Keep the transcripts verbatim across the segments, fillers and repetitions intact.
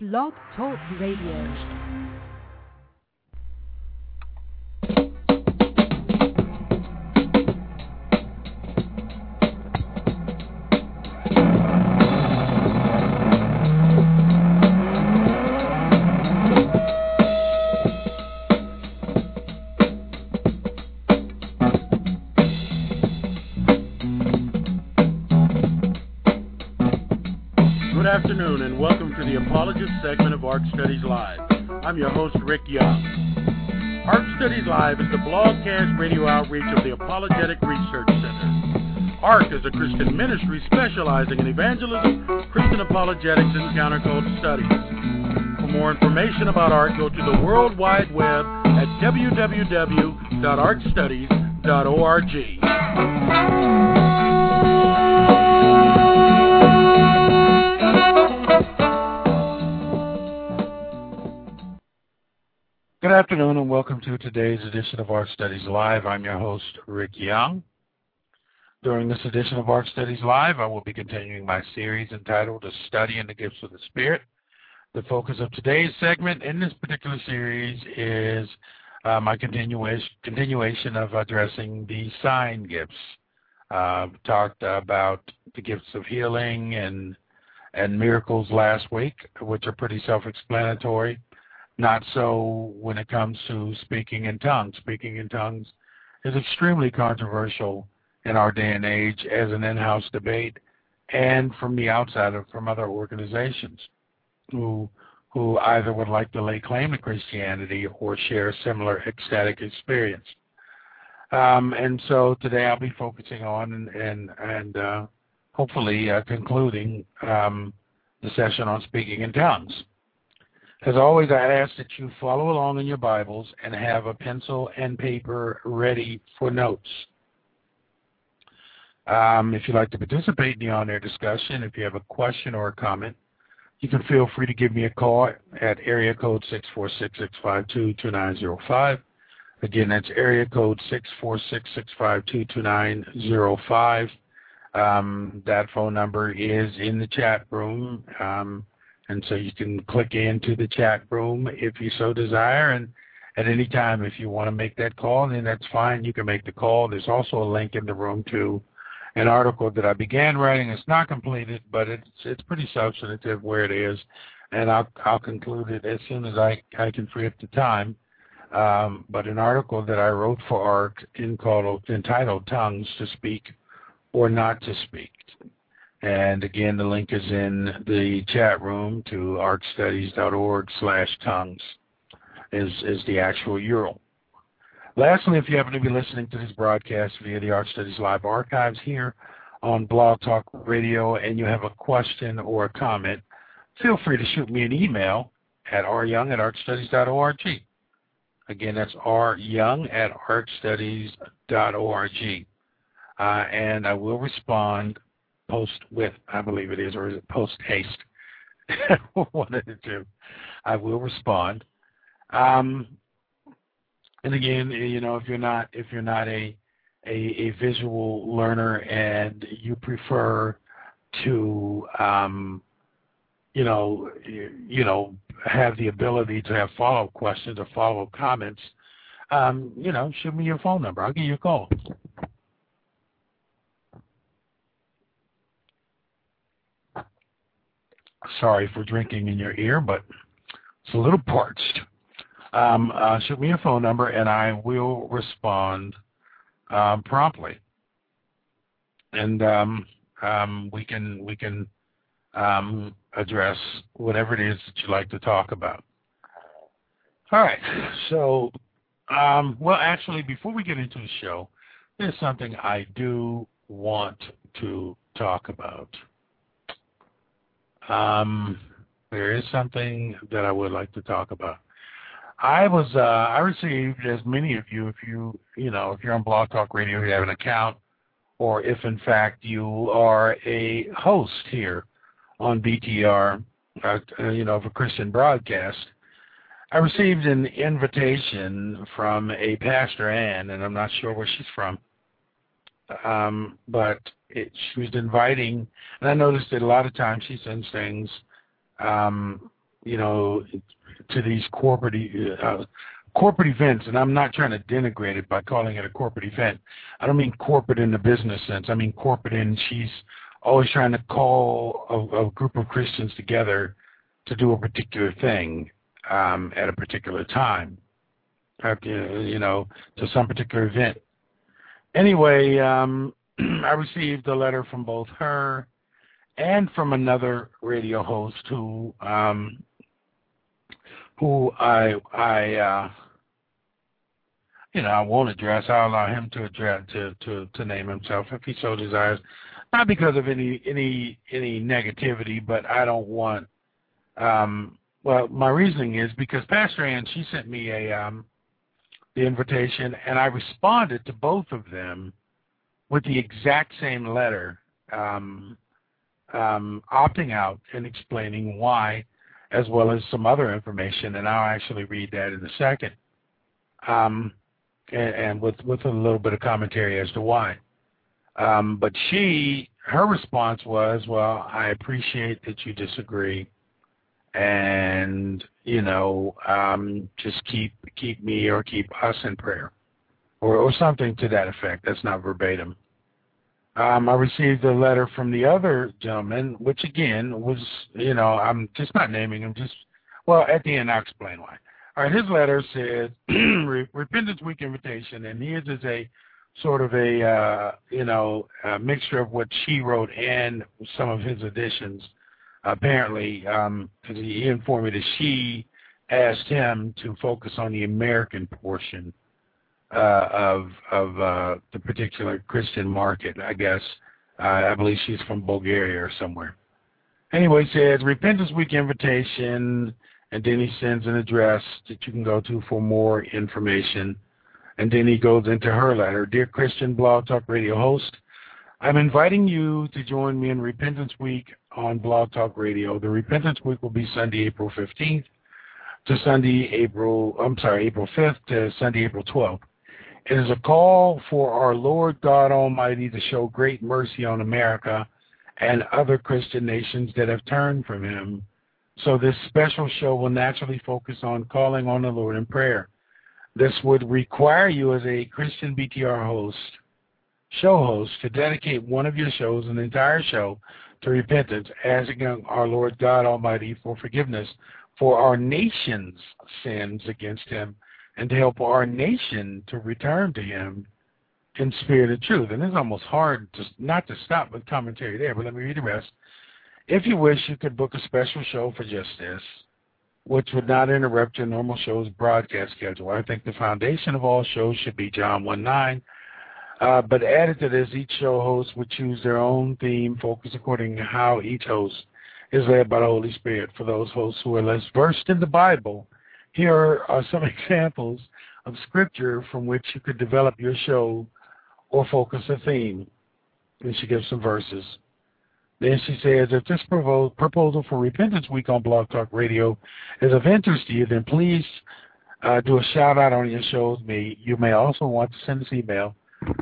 Blog Talk Radio. Good afternoon and welcome to the Apologist segment of ARC Studies Live. I'm your host, Rick Young. ARC Studies Live is the blogcast radio outreach of the Apologetic Research Center. ARC is a Christian ministry specializing in evangelism, Christian apologetics, and counterculture studies. For more information about ARC, go to the World Wide Web at w w w dot arc studies dot org. Good afternoon and welcome to today's edition of ARC Studies Live. I'm your host, Rick Young. During this edition of ARC Studies Live, I will be continuing my series entitled A Study in the Gifts of the Spirit. The focus of today's segment in this particular series is uh, my continuation, continuation of addressing the sign gifts. Uh, talked about the gifts of healing and, and miracles last week, which are pretty self-explanatory. Not so when it comes to speaking in tongues. Speaking in tongues is extremely controversial in our day and age as an in-house debate and from the outside of from other organizations who who either would like to lay claim to Christianity or share a similar ecstatic experience. Um, and so today I'll be focusing on and, and, and uh, hopefully uh, concluding um, the session on speaking in tongues. As always, I ask that you follow along in your Bibles and have a pencil and paper ready for notes. Um, if you'd like to participate in the on-air discussion, if you have a question or a comment, you can feel free to give me a call at area code six four six, six five two, two nine zero five. Again, that's area code six four six, six five two, two nine zero five. Um, that phone number is in the chat room. Um, And so you can click into the chat room if you so desire. And at any time, if you want to make that call, then that's fine. You can make the call. There's also a link in the room to an article that I began writing. It's not completed, but it's it's pretty substantive where it is. And I'll, I'll conclude it as soon as I, I can free up the time. Um, but an article that I wrote for ARC in called, entitled Tongues to Speak or Not to Speak. And again, the link is in the chat room to arcstudies.org slash tongues is, is the actual U R L. Lastly, if you happen to be listening to this broadcast via the ARC Studies Live archives here on Blog Talk Radio and you have a question or a comment, feel free to shoot me an email at ryoung at arcstudies.org. Again, that's ryoung at arcstudies.org. Uh, and I will respond post with, I believe it is, or is it post haste? One of the two. I will respond. Um, and again, you know, if you're not if you're not a, a a visual learner and you prefer to, um, you know, you, you know, have the ability to have follow-up questions or follow-up comments, um, you know, shoot me your phone number. I'll give you a call. Sorry for drinking in your ear, but it's a little parched. Um, uh, shoot me a phone number, and I will respond um, promptly. And um, um, we can we can um, address whatever it is that you'd like to talk about. All right. So, um, well, actually, before we get into the show, there's something I do want to talk about. Um, there is something that I would like to talk about. I was, uh, I received, as many of you, if you, you know, if you're on Blog Talk Radio, you have an account, or if in fact you are a host here on B T R, uh, you know, of a Christian broadcast, I received an invitation from a Pastor Ann, and I'm not sure where she's from, um, but it, she was inviting, and I noticed that a lot of times she sends things um, you know, to these corporate uh, corporate events, and I'm not trying to denigrate it by calling it a corporate event. I don't mean corporate in the business sense. I mean corporate in she's always trying to call a, a group of Christians together to do a particular thing um, at a particular time, you know, to some particular event. Anyway, um, I received a letter from both her and from another radio host who um, who I I uh, you know I won't address. I'll allow him to address to, to, to name himself if he so desires. Not because of any any any negativity, but I don't want. Um, well, my reasoning is because Pastor Ann, she sent me a um, the invitation, and I responded to both of them with the exact same letter, um, um, opting out and explaining why, as well as some other information, and I'll actually read that in a second, um, and, and with, with a little bit of commentary as to why. Um, but she, her response was, well, I appreciate that you disagree, and, you know, um, just keep keep me or keep us in prayer, or, or something to that effect. That's not verbatim. Um, I received a letter from the other gentleman, which again was, you know, I'm just not naming him, just, well, at the end I'll explain why. All right, his letter says, Repentance Week invitation, and his is a sort of a, uh, you know, a mixture of what she wrote and some of his additions, apparently, because um, he informed me that she asked him to focus on the American portion Uh, of of uh, the particular Christian market, I guess. Uh, I believe she's from Bulgaria or somewhere. Anyway, he says, Repentance Week invitation, and then he sends an address that you can go to for more information. And then he goes into her letter. Dear Christian Blog Talk Radio host, I'm inviting you to join me in Repentance Week on Blog Talk Radio. The Repentance Week will be Sunday, April fifteenth to Sunday, April, I'm sorry, April fifth to Sunday, April twelfth. It is a call for our Lord God Almighty to show great mercy on America and other Christian nations that have turned from him. So this special show will naturally focus on calling on the Lord in prayer. This would require you as a Christian B T R host, show host, to dedicate one of your shows, an entire show, to repentance, asking our Lord God Almighty for forgiveness for our nation's sins against him, and to help our nation to return to him in spirit and truth. And it's almost hard to not to stop with commentary there, but let me read the rest. If you wish, you could book a special show for just this, which would not interrupt your normal show's broadcast schedule. I think the foundation of all shows should be John one nine, uh, but added to this, each show host would choose their own theme, focus according to how each host is led by the Holy Spirit. For those hosts who are less versed in the Bible, here are some examples of scripture from which you could develop your show or focus a theme. And she gives some verses. Then she says, if this proposal for Repentance Week on Blog Talk Radio is of interest to you, then please uh, do a shout out on your shows. Me. You may also want to send this email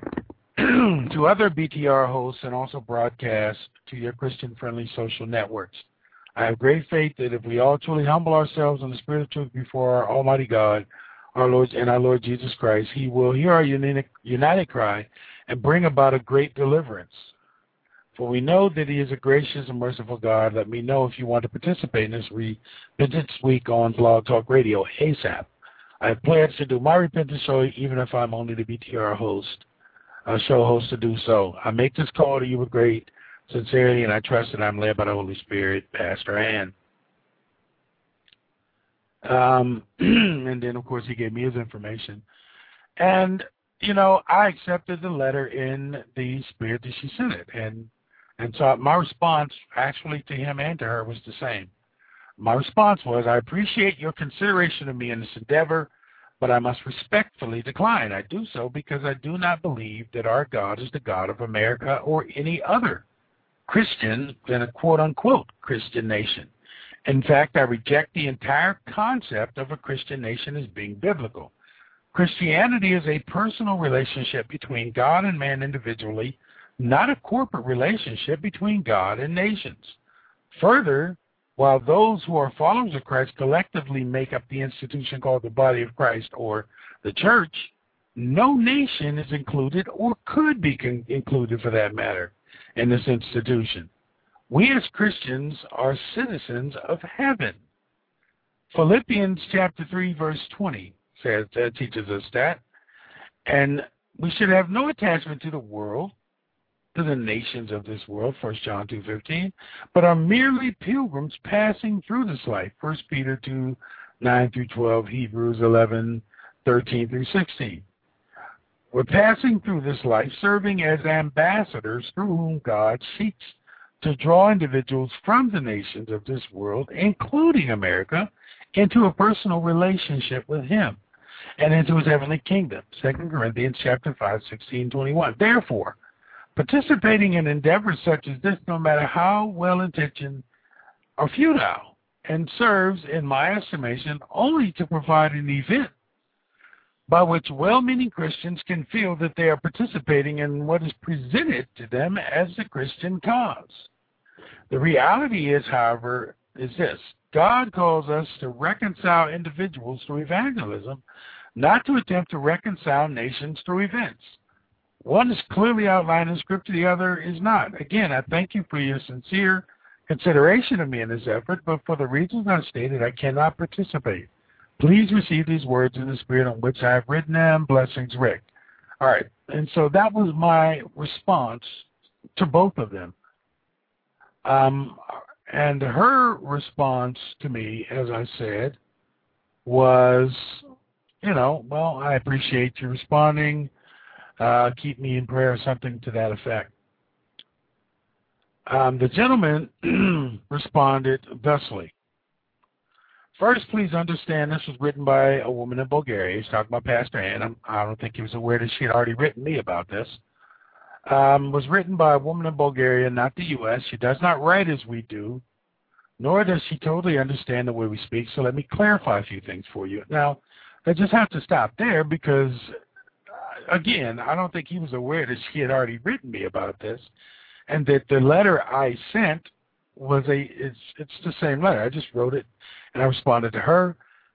to other B T R hosts and also broadcast to your Christian-friendly social networks. I have great faith that if we all truly humble ourselves in the spirit of truth before our Almighty God, our Lord and our Lord Jesus Christ, he will hear our united, united cry and bring about a great deliverance. For we know that he is a gracious and merciful God. Let me know if you want to participate in this Repentance Week on Blog Talk Radio ASAP. I have plans to do my repentance show even if I'm only the B T R host, uh, show host to do so. I make this call to you with great sincerely, and I trust that I'm led by the Holy Spirit, Pastor Ann. Um, and then, of course, he gave me his information. And, you know, I accepted the letter in the spirit that she sent it. And, and so my response actually to him and to her was the same. My response was, I appreciate your consideration of me in this endeavor, but I must respectfully decline. I do so because I do not believe that our God is the God of America or any other Christian in a quote-unquote Christian nation. In fact, I reject the entire concept of a Christian nation as being biblical. Christianity is a personal relationship between God and man individually, not a corporate relationship between God and nations. Further, while those who are followers of Christ collectively make up the institution called the body of Christ or the church, no nation is included or could be con- included for that matter in this institution. We as Christians are citizens of heaven. Philippians chapter three verse twenty says that teaches us that. And we should have no attachment to the world, to the nations of this world, First John two fifteen, but are merely pilgrims passing through this life, First Peter two nine through twelve, Hebrews eleven thirteen through sixteen. We're passing through this life serving as ambassadors through whom God seeks to draw individuals from the nations of this world, including America, into a personal relationship with Him and into His heavenly kingdom, Second Corinthians chapter five, sixteen, twenty-one. Therefore, participating in endeavors such as this, no matter how well-intentioned, are futile and serves, in my estimation, only to provide an event by which well-meaning Christians can feel that they are participating in what is presented to them as the Christian cause. The reality is, however, is this. God calls us to reconcile individuals through evangelism, not to attempt to reconcile nations through events. One is clearly outlined in Scripture, the other is not. Again, I thank you for your sincere consideration of me in this effort, but for the reasons I stated, I cannot participate. Please receive these words in the spirit on which I have written them. Blessings, Rick. All right, and so that was my response to both of them. Um, and her response to me, as I said, was, you know, well, I appreciate you responding. Uh, keep me in prayer, something to that effect. Um, the gentleman responded thusly. First, please understand this was written by a woman in Bulgaria. He's talking about Pastor Ann. I don't think he was aware that she had already written me about this. Um, was written by a woman in Bulgaria, not the U S She does not write as we do, nor does she totally understand the way we speak. So let me clarify a few things for you. Now, I just have to stop there because, uh, again, I don't think he was aware that she had already written me about this, and that the letter I sent was a, it's, it's the same letter. I just wrote it, and I responded to her.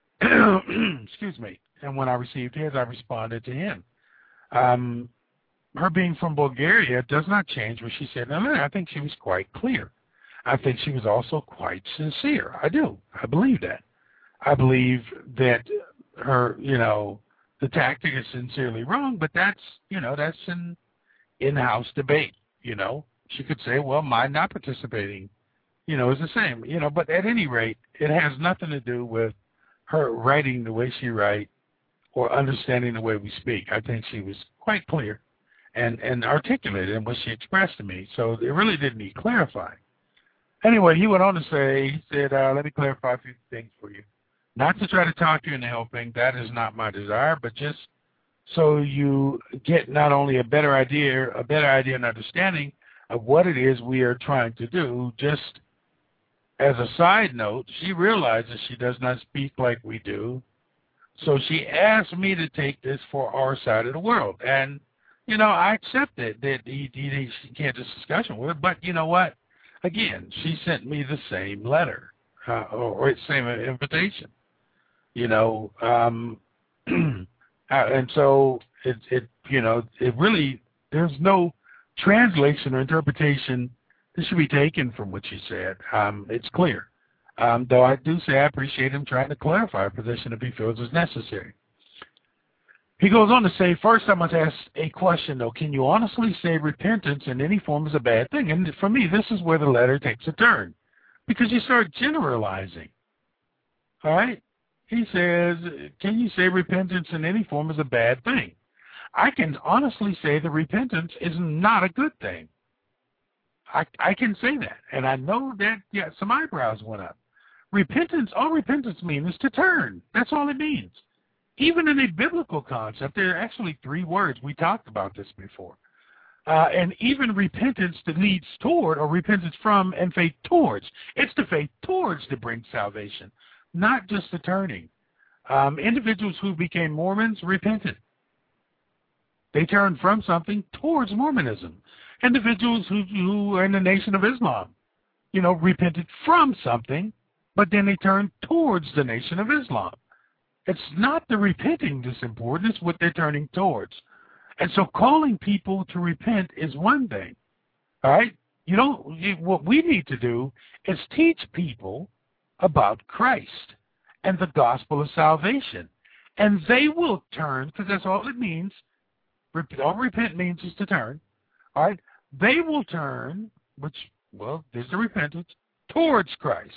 Excuse me. And when I received his, I responded to him. Um, her being from Bulgaria does not change what she said. Now, I think she was quite clear. I think she was also quite sincere. I do. I believe that. I believe that her, you know, the tactic is sincerely wrong, but that's, you know, that's an in-house debate, you know. She could say, well, my not participating, you know, is the same, you know, but at any rate, it has nothing to do with her writing the way she writes or understanding the way we speak. I think she was quite clear and, and articulate in what she expressed to me, so it really didn't need clarifying. Anyway, he went on to say, he said, uh, let me clarify a few things for you. Not to try to talk you into helping, that is not my desire, but just so you get not only a better idea, a better idea and understanding of what it is we are trying to do. Just as a side note, she realizes she does not speak like we do, so she asked me to take this for our side of the world. And, you know, I accept it that he, he, he can't just discussion with it, but you know what? Again, she sent me the same letter uh, or, or same invitation, you know, um, and so it, it, you know, it really, there's no translation or interpretation that should be taken from what she said. Um, it's clear, um, though I do say I appreciate him trying to clarify a position if he feels is necessary. He goes on to say, first I must ask a question, though. Can you honestly say repentance in any form is a bad thing? And for me, this is where the letter takes a turn, because you start generalizing. All right? He says, can you say repentance in any form is a bad thing? I can honestly say that repentance is not a good thing. I, I can say that. And I know that, yeah, some eyebrows went up. Repentance, all repentance means is to turn. That's all it means. Even in a biblical concept, there are actually three words. We talked about this before. Uh, and even repentance that leads toward, or repentance from and faith towards. It's the faith towards that brings salvation, not just the turning. Um, individuals who became Mormons repented. They turned from something towards Mormonism. Individuals who, who are in the Nation of Islam, you know, repented from something, but then they turned towards the Nation of Islam. It's not the repenting that's important, it's what they're turning towards. And so calling people to repent is one thing, all right? You know, what we need to do is teach people about Christ and the gospel of salvation. And they will turn, because that's all it means. All repent means is to turn, all right? They will turn, which, well, there's the repentance, towards Christ.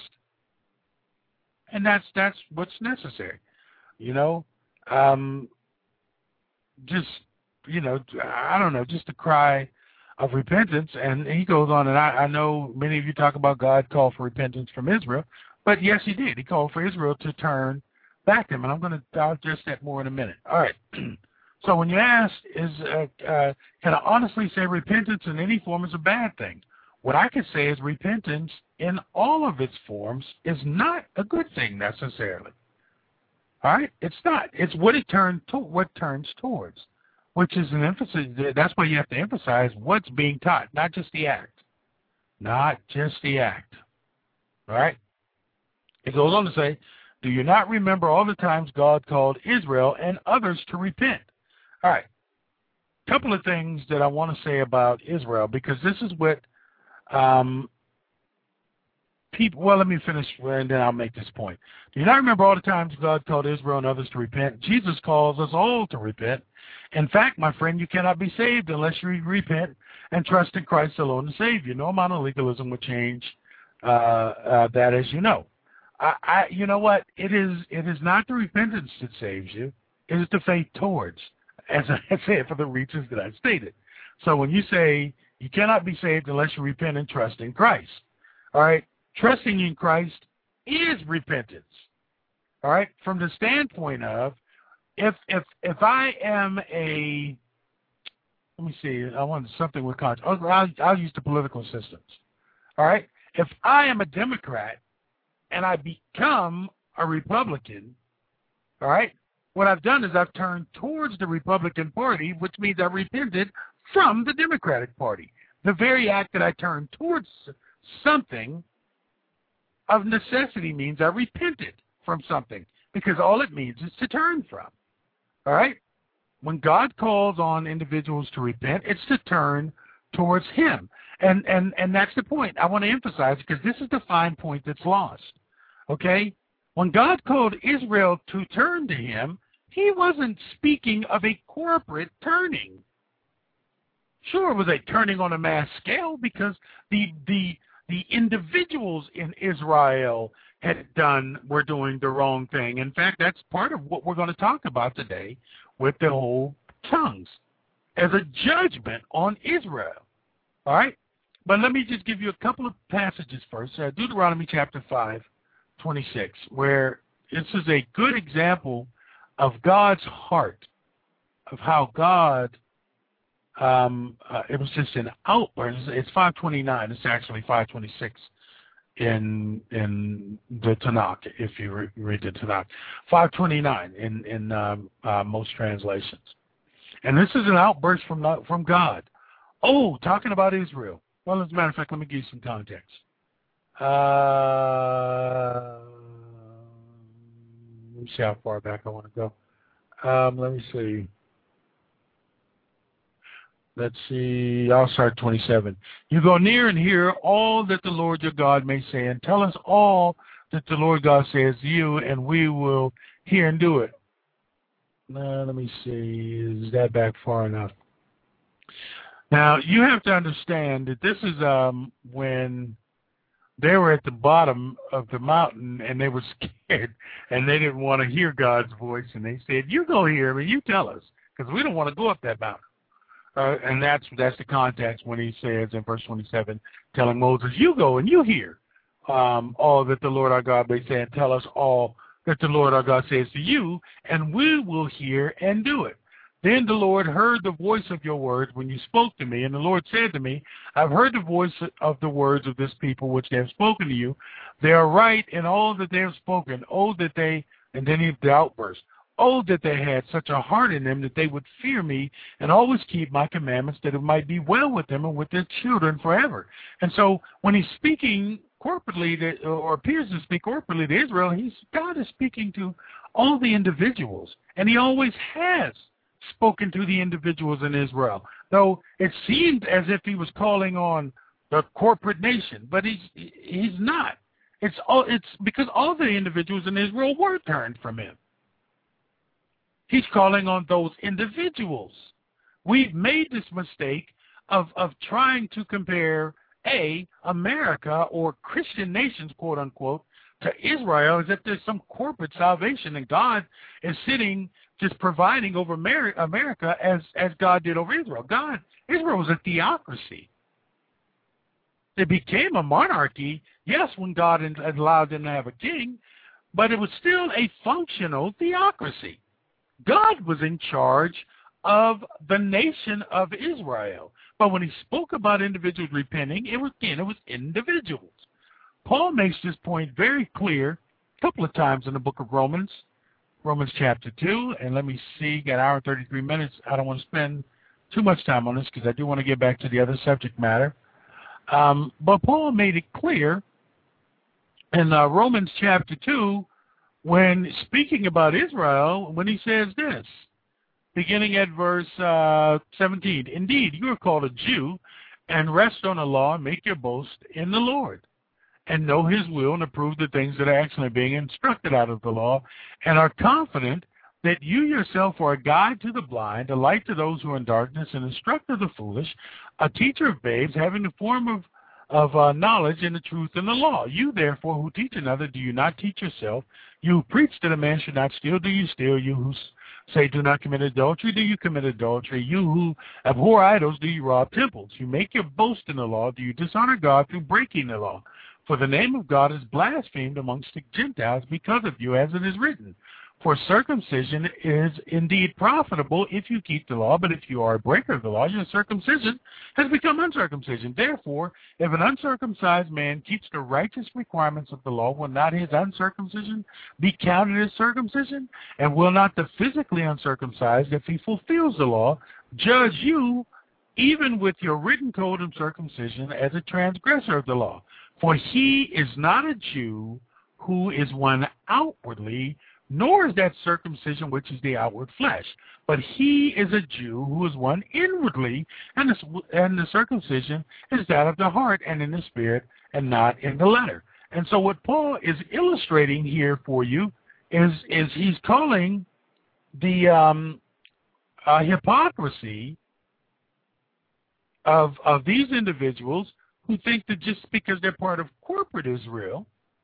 And that's that's what's necessary. You know, um, just, you know, I don't know, just a cry of repentance. And he goes on, and I, I know many of you talk about God called for repentance from Israel, but yes, he did. He called for Israel to turn back to him, and I'm going to I'll address that more in a minute. All right. So when you ask, is uh, uh, can I honestly say repentance in any form is a bad thing? What I can say is repentance in all of its forms is not a good thing necessarily. All right, it's not. It's what it turns to, what turns towards, which is an emphasis. That's why you have to emphasize what's being taught, not just the act, not just the act. All right. It goes on to say, "Do you not remember all the times God called Israel and others to repent?" All right. A couple of things that I want to say about Israel, because this is what um, people. Well, let me finish, and then I'll make this point. Do you not remember all the times God called Israel and others to repent? Jesus calls us all to repent. In fact, my friend, you cannot be saved unless you repent and trust in Christ alone to save you. No amount of legalism would change uh, uh, that, as you know. I, I, you know what? It is. It is not the repentance that saves you. It is the faith towards, as I said, for the reasons that I stated. So when you say you cannot be saved unless you repent and trust in Christ, all right, trusting in Christ is repentance. All right, from the standpoint of if if if I am a, let me see, I want something with conscience. I'll, I'll use the political systems. All right, if I am a Democrat and I become a Republican, all right, what I've done is I've turned towards the Republican Party, which means I've repented from the Democratic Party. The very act that I turned towards something of necessity means I repented from something, because all it means is to turn from. All right? When God calls on individuals to repent, it's to turn towards him. And and and that's the point I want to emphasize, because this is the fine point that's lost. Okay? When God called Israel to turn to him, he wasn't speaking of a corporate turning. Sure, it was a turning on a mass scale, because the the the individuals in Israel had done, were doing the wrong thing. In fact, that's part of what we're going to talk about today with the whole tongues, as a judgment on Israel. All right? But let me just give you a couple of passages first. Uh, Deuteronomy chapter five, twenty-six, where this is a good example of God's heart, of how God, um, uh, it was just an outburst. It's five twenty-nine. It's actually five twenty-six in in the Tanakh, if you re- read the Tanakh. five twenty-nine in, in um, uh, most translations. And this is an outburst from, from God. Oh, talking about Israel. Well, as a matter of fact, let me give you some context. Uh, let me see how far back I want to go. Um, let me see. Let's see. I'll start twenty-seven. You go near and hear all that the Lord your God may say, and tell us all that the Lord God says to you, and we will hear and do it. Uh, let me see. Is that back far enough? Now, you have to understand that this is um, when they were at the bottom of the mountain and they were scared and they didn't want to hear God's voice. And they said, you go hear me, you tell us, because we don't want to go up that mountain. Uh, and that's that's the context when he says in verse twenty-seven, telling Moses, you go and you hear um, all that the Lord our God may say, and tell us all that the Lord our God says to you, and we will hear and do it. Then the Lord heard the voice of your words when you spoke to me, and the Lord said to me, I've heard the voice of the words of this people which they have spoken to you. They are right in all that they have spoken. Oh, that they, and then he the outburst, oh, that they had such a heart in them that they would fear me and always keep my commandments, that it might be well with them and with their children forever. And so when he's speaking corporately to, or appears to speak corporately to Israel, he's, God is speaking to all the individuals, and he always has spoken to the individuals in Israel, though it seemed as if he was calling on the corporate nation, but he's he's not. It's all it's because all the individuals in Israel were turned from him. He's calling on those individuals. We've made this mistake of of trying to compare a America or Christian nations, quote unquote, to Israel, as if there's some corporate salvation and God is sitting just providing over America as as God did over Israel. God, Israel was a theocracy. It became a monarchy, yes, when God allowed them to have a king, but it was still a functional theocracy. God was in charge of the nation of Israel. But when he spoke about individuals repenting, it was, again, it was individuals. Paul makes this point very clear a couple of times in the book of Romans, Romans chapter two, and let me see, got an hour and thirty-three minutes. I don't want to spend too much time on this because I do want to get back to the other subject matter. Um, but Paul made it clear in uh, Romans chapter two, when speaking about Israel, when he says this, beginning at verse uh, seventeen, indeed, you are called a Jew, and rest on the law, and make your boast in the Lord, and know his will, and approve the things that are actually being instructed out of the law, and are confident that you yourself are a guide to the blind, a light to those who are in darkness, an instructor of the foolish, a teacher of babes, having the form of, of uh, knowledge and the truth in the law. You, therefore, who teach another, do you not teach yourself? You who preach that a man should not steal, do you steal? You who say do not commit adultery, do you commit adultery? You who abhor idols, do you rob temples? You make your boast in the law, do you dishonor God through breaking the law? For the name of God is blasphemed amongst the Gentiles because of you, as it is written. For circumcision is indeed profitable if you keep the law, but if you are a breaker of the law, your circumcision has become uncircumcision. Therefore, if an uncircumcised man keeps the righteous requirements of the law, will not his uncircumcision be counted as circumcision? And will not the physically uncircumcised, if he fulfills the law, judge you, even with your written code of circumcision, as a transgressor of the law? For he is not a Jew who is one outwardly, nor is that circumcision which is the outward flesh, but he is a Jew who is one inwardly, and the, and the circumcision is that of the heart and in the spirit, and not in the letter. And so what Paul is illustrating here for you is, is he's calling the um, uh, hypocrisy of, of these individuals who think that just because they're part of corporate Israel,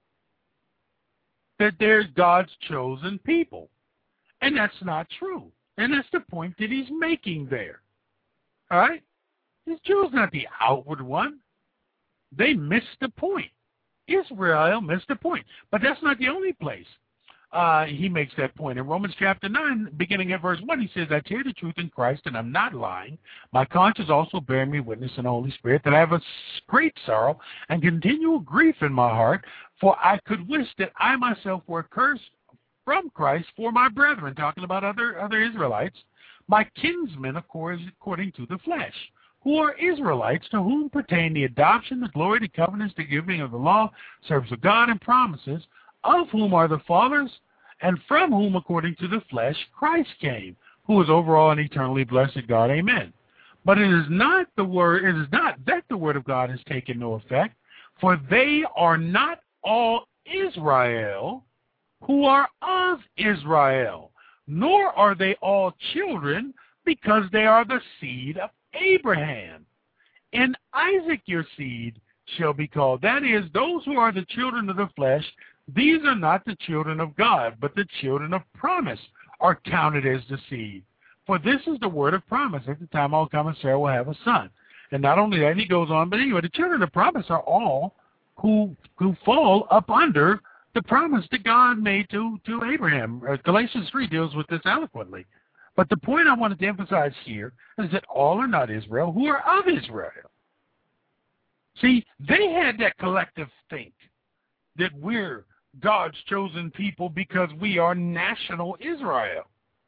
that they're God's chosen people. And that's not true. And that's the point that he's making there. All right? This Jew is not the outward one. They missed the point. Israel missed the point. But that's not the only place uh, he makes that point. In Romans chapter nine, beginning at verse one, he says, I tell the truth in Christ, and I'm not lying. My conscience also bearing me witness in the Holy Spirit that I have a great sorrow and continual grief in my heart, for I could wish that I myself were cursed from Christ for my brethren, talking about other, other Israelites, my kinsmen according to the flesh, who are Israelites, to whom pertain the adoption, the glory, the covenants, the giving of the law, service of God, and promises, of whom are the fathers, and from whom, according to the flesh, Christ came, who is over all and eternally blessed God. Amen. But it is not the word, it is not that the word of God has taken no effect, for they are not all Israel who are of Israel, nor are they all children, because they are the seed of Abraham. And Isaac your seed shall be called. That is, those who are the children of the flesh, these are not the children of God, but the children of promise are counted as the seed. For this is the word of promise. At the time I'll come and Sarah will have a son. And not only that, he goes on, but anyway, the children of promise are all who who fall up under the promise that God made to, to Abraham. Uh, Galatians three deals with this eloquently. But the point I wanted to emphasize here is that all are not Israel who are of Israel. See, they had that collective think that we're God's chosen people because we are national Israel.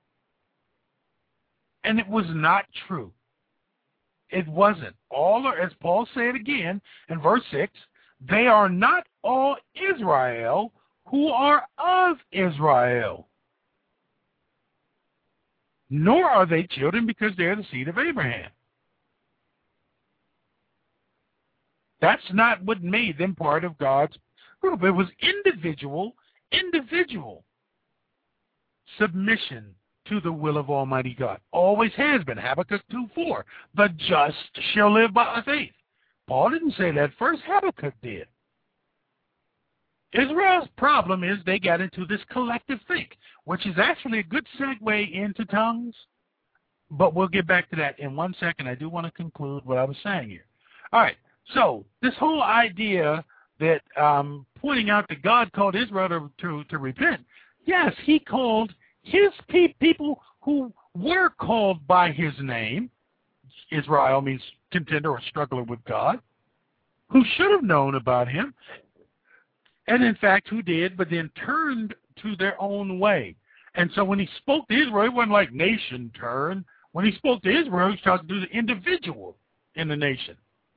And it was not true. It wasn't. All are, as Paul said again in verse six, They are not all Israel who are of Israel, nor are they children because they are the seed of Abraham. That's not what made them part of God's group. It was individual, individual submission to the will of Almighty God. Always has been. Habakkuk two four. The just shall live by faith. Paul didn't say that first. Habakkuk did. Israel's problem is they got into this collective think, which is actually a good segue into tongues. But we'll get back to that in one second. I do want to conclude what I was saying here. All right. So this whole idea that um, pointing out that God called Israel to, to, to repent, yes, he called his pe- people who were called by his name. Israel means contender or struggler with God, who should have known about him, and in fact who did, but then turned to their own way. And so when he spoke to Israel, it wasn't like nation turn. When he spoke to Israel, he talked to the individual in the nation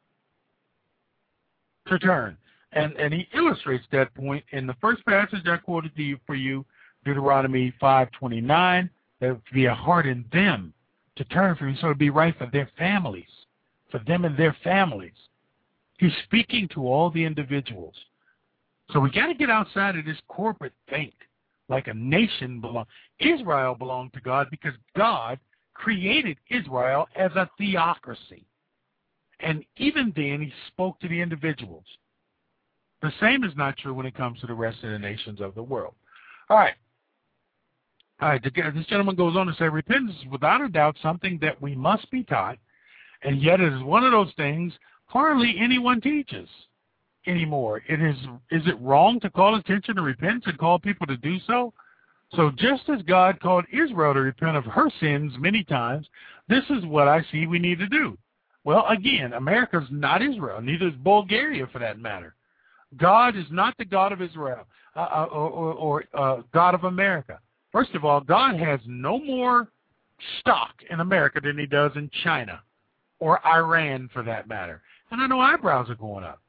to turn. And and he illustrates that point in the first passage I quoted to you for you, Deuteronomy five twenty-nine, there would be a heart in them to turn from you, so it would be right for their families, for them and their families. He's speaking to all the individuals. So we got to get outside of this corporate think, like a nation belong. Israel belonged to God because God created Israel as a theocracy. And even then, he spoke to the individuals. The same is not true when it comes to the rest of the nations of the world. All right. All right. This gentleman goes on to say, repentance is without a doubt something that we must be taught, and yet it is one of those things hardly anyone teaches anymore. It is, is it wrong to call attention to repentance and call people to do so? So just as God called Israel to repent of her sins many times, this is what I see we need to do. Well, again, America's not Israel, neither is Bulgaria for that matter. God is not the God of Israel uh, or, or, or uh, God of America. First of all, God has no more stock in America than he does in China or Iran for that matter. And I know eyebrows are going up.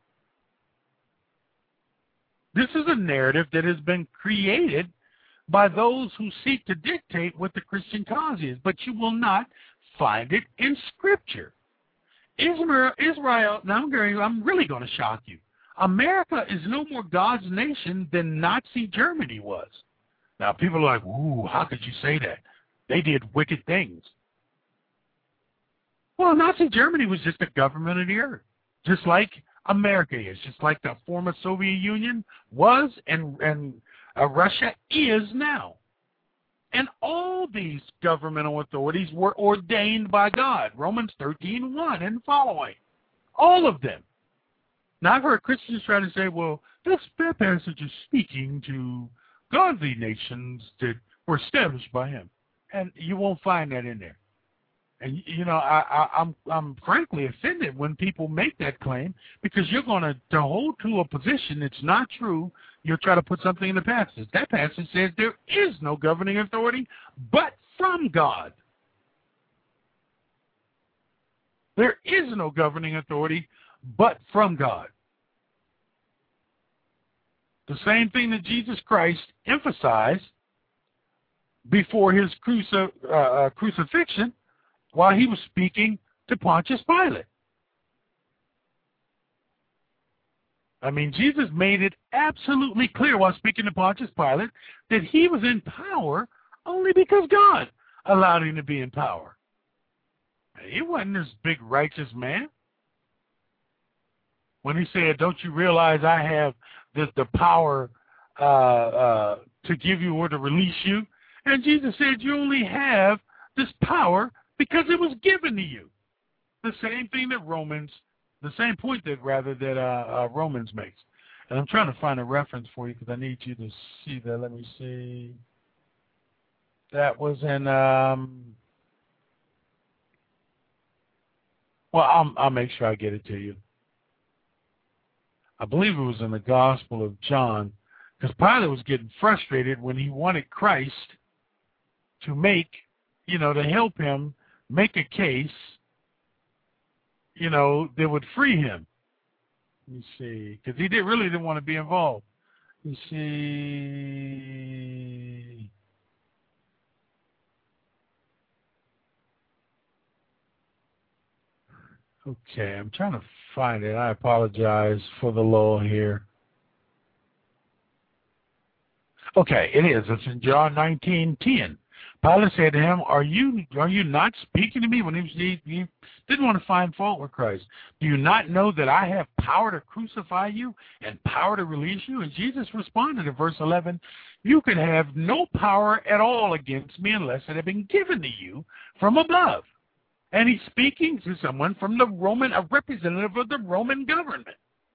This is a narrative that has been created by those who seek to dictate what the Christian cause is, but you will not find it in Scripture. Israel, Israel now I'm, going, I'm really going to shock you. America is no more God's nation than Nazi Germany was. Now, people are like, ooh, how could you say that? They did wicked things. Well, Nazi Germany was just a government of the earth, just like America is, just like the former Soviet Union was and, and uh, Russia is now. And all these governmental authorities were ordained by God, Romans thirteen one and following. All of them. Now, I've heard Christians try to say, well, this passage is speaking to godly nations that were established by him. And you won't find that in there. And, you know, I, I, I'm I'm frankly offended when people make that claim, because you're going to, to hold to a position that's not true. You'll try to put something in the passage. That passage says there is no governing authority but from God. There is no governing authority but from God. The same thing that Jesus Christ emphasized before his cruci- uh, crucifixion while he was speaking to Pontius Pilate. I mean, Jesus made it absolutely clear while speaking to Pontius Pilate that he was in power only because God allowed him to be in power. He wasn't this big righteous man. When he said, don't you realize I have the, the power uh, uh, to give you or to release you? And Jesus said, you only have this power because it was given to you. The same thing that Romans, the same point that rather that uh, uh, Romans makes. And I'm trying to find a reference for you because I need you to see that. Let me see. That was in, um, well, I'll, I'll make sure I get it to you. I believe it was in the Gospel of John, because Pilate was getting frustrated when he wanted Christ to make, you know, to help him make a case, you know, that would free him. Let me see, because he did really didn't want to be involved. Let me see. Okay, I'm trying to find it. I apologize for the lull here. Okay, it is. It's in John nineteen ten. Pilate said to him, Are you are you not speaking to me? When he, was, he, he didn't want to find fault with Christ. Do you not know that I have power to crucify you and power to release you? And Jesus responded in verse eleven, You can have no power at all against me unless it had been given to you from above. And he's speaking to someone from the Roman, a representative of the Roman government.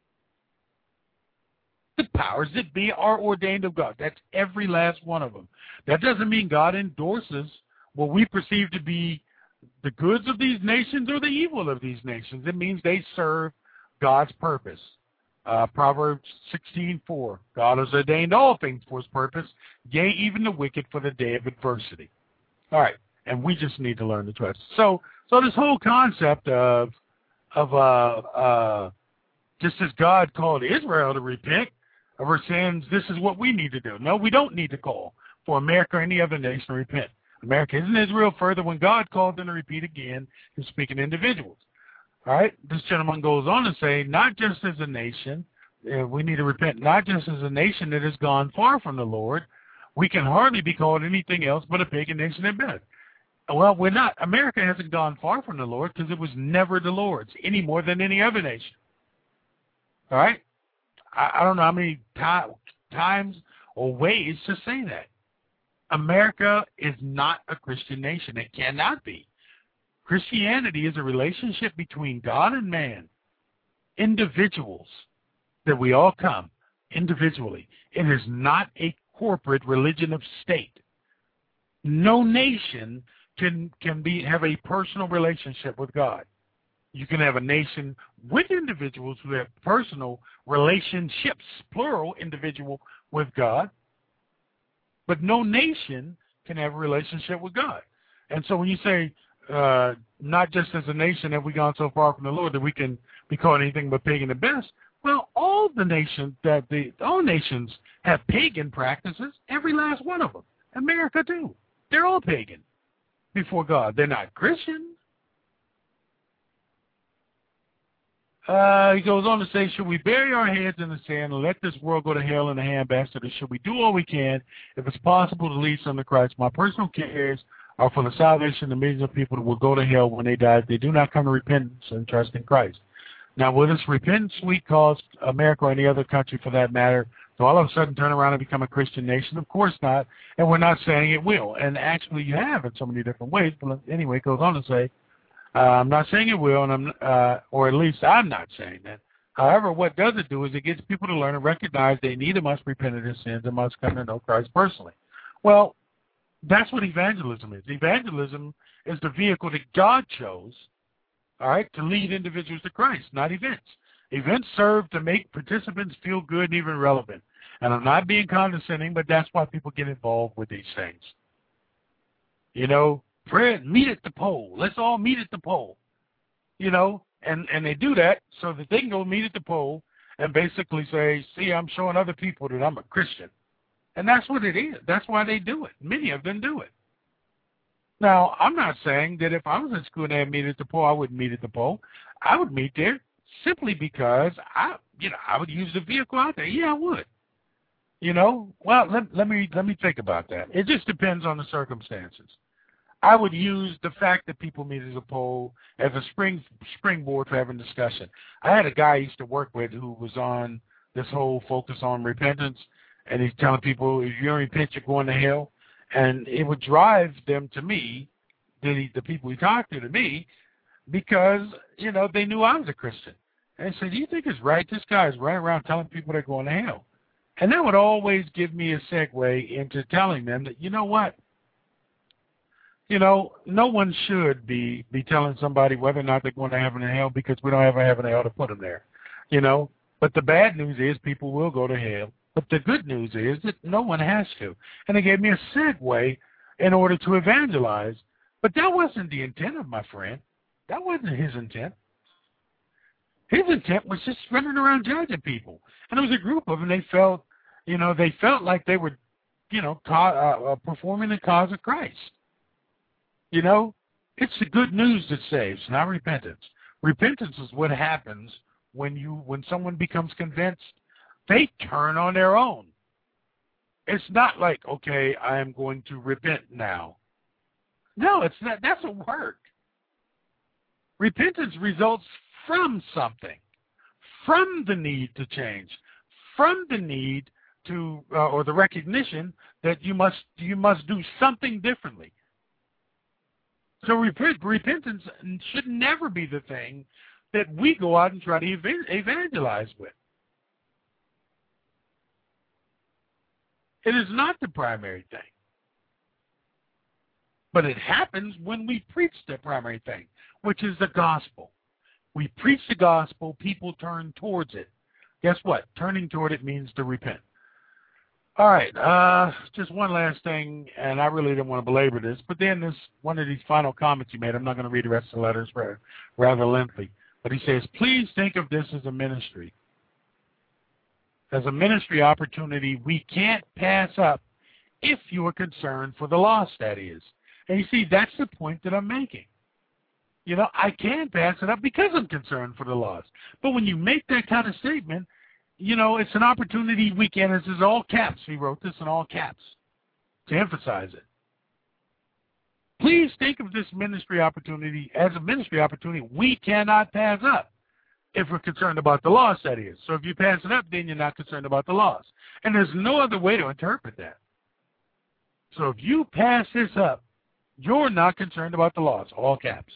The powers that be are ordained of God. That's every last one of them. That doesn't mean God endorses what we perceive to be the goods of these nations or the evil of these nations. It means they serve God's purpose. Uh, Proverbs sixteen four. God has ordained all things for his purpose, yea, even the wicked for the day of adversity. All right, and we just need to learn to trust. So, so this whole concept of of uh, uh, just as God called Israel to repent of her sins, this is what we need to do. No, we don't need to call for America or any other nation to repent. America isn't Israel. Further, when God called them to repeat again, he's speaking to individuals. All right, this gentleman goes on to say, not just as a nation, uh, we need to repent, not just as a nation that has gone far from the Lord. We can hardly be called anything else but a pagan nation at best. Well, we're not. America hasn't gone far from the Lord because it was never the Lord's any more than any other nation. All right? I, I don't know how many ti- times or ways to say that. America is not a Christian nation. It cannot be. Christianity is a relationship between God and man, individuals, that we all come individually. It is not a corporate religion of state. No nation can can be have a personal relationship with God. You can have a nation with individuals who have personal relationships, plural, individual, with God, but no nation can have a relationship with God. And so when you say, uh, not just as a nation have we gone so far from the Lord that we can be called anything but pagan at best, well, all the nations that the all nations have pagan practices, every last one of them. America too. They're all pagan before God. They're not Christian. Uh, he goes on to say, should we bury our heads in the sand and let this world go to hell in a handbasket, or should we do all we can, if it's possible, to lead some to Christ? My personal cares are for the salvation of millions of people that will go to hell when they die if they do not come to repentance and trust in Christ. Now, will this repentance week cause America or any other country, for that matter, to all of a sudden turn around and become a Christian nation? Of course not, and we're not saying it will. And actually, you have in so many different ways. But anyway, it goes on to say, uh, I'm not saying it will, and I'm, uh, or at least I'm not saying that. However, what does it do is it gets people to learn and recognize they need and must repent of their sins and must come to know Christ personally. Well, that's what evangelism is. Evangelism is the vehicle that God chose, all right, to lead individuals to Christ, not events. Events serve to make participants feel good and even relevant. And I'm not being condescending, but that's why people get involved with these things. You know, prayer, meet at the pole. Let's all meet at the pole. You know, and, and they do that so that they can go meet at the pole and basically say, see, I'm showing other people that I'm a Christian. And that's what it is. That's why they do it. Many of them do it. Now, I'm not saying that if I was in school and they had meet at the pole, I wouldn't meet at the pole. I would meet there simply because I, you know, I would use the vehicle out there. Yeah, I would. You know, well, let, let me let me think about that. It just depends on the circumstances. I would use the fact that people meet at the pole as a spring springboard for having discussion. I had a guy I used to work with who was on this whole focus on repentance, and he's telling people, if you don't repent, you're going to hell. And it would drive them to me, the, the people he talked to, to me, because, you know, they knew I was a Christian. And I said, do you think it's right? This guy is running around telling people they're going to hell. And that would always give me a segue into telling them that, you know what? You know, no one should be, be telling somebody whether or not they're going to heaven or hell, because we don't have a heaven or hell to put them there. You know, but the bad news is people will go to hell. But the good news is that no one has to. And it gave me a segue in order to evangelize. But that wasn't the intent of my friend. That wasn't his intent. His intent was just running around judging people. And there was a group of them, they felt, you know, they felt like they were, you know, ca- uh, uh, performing the cause of Christ. You know, it's the good news that saves, not repentance. Repentance is what happens when you when someone becomes convinced. They turn on their own. It's not like, okay, I am going to repent now. No, it's not. That's a work. Repentance results from something, from the need to change, from the need to, uh, or the recognition that you must you must do something differently. So rep- repentance should never be the thing that we go out and try to ev- evangelize with. It is not the primary thing. But it happens when we preach the primary thing, which is the gospel. We preach the gospel, people turn towards it. Guess what? Turning toward it means to repent. All right, uh, just one last thing, and I really don't want to belabor this, but then this one of these final comments he made, I'm not going to read the rest of the letters, for rather lengthy, but he says, please think of this as a ministry. As a ministry opportunity we can't pass up if you are concerned for the lost, that is. And you see, that's the point that I'm making. You know, I can pass it up because I'm concerned for the lost. But when you make that kind of statement, you know, it's an opportunity we can, this is all caps. He wrote this in all caps to emphasize it. Please think of this ministry opportunity as a ministry opportunity we cannot pass up if we're concerned about the lost, that is. So if you pass it up, then you're not concerned about the lost. And there's no other way to interpret that. So if you pass this up, you're not concerned about the lost, all caps.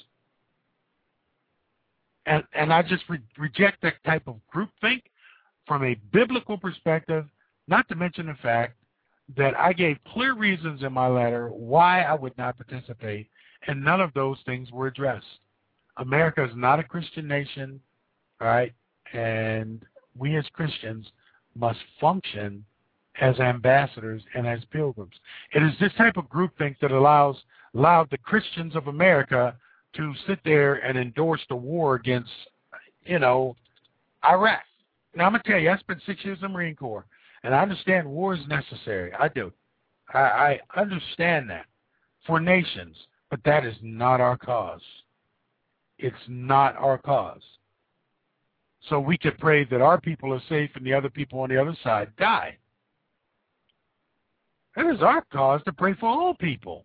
And, and I just re- reject that type of groupthink from a biblical perspective, not to mention the fact that I gave clear reasons in my letter why I would not participate, and none of those things were addressed. America is not a Christian nation, all right, and we as Christians must function as ambassadors and as pilgrims. It is this type of groupthink that allows allowed the Christians of America to sit there and endorse the war against, you know, Iraq. Now, I'm going to tell you, I spent six years in the Marine Corps, and I understand war is necessary. I do. I, I understand that for nations, but that is not our cause. It's not our cause. So we could pray that our people are safe and the other people on the other side die. It is our cause to pray for all people.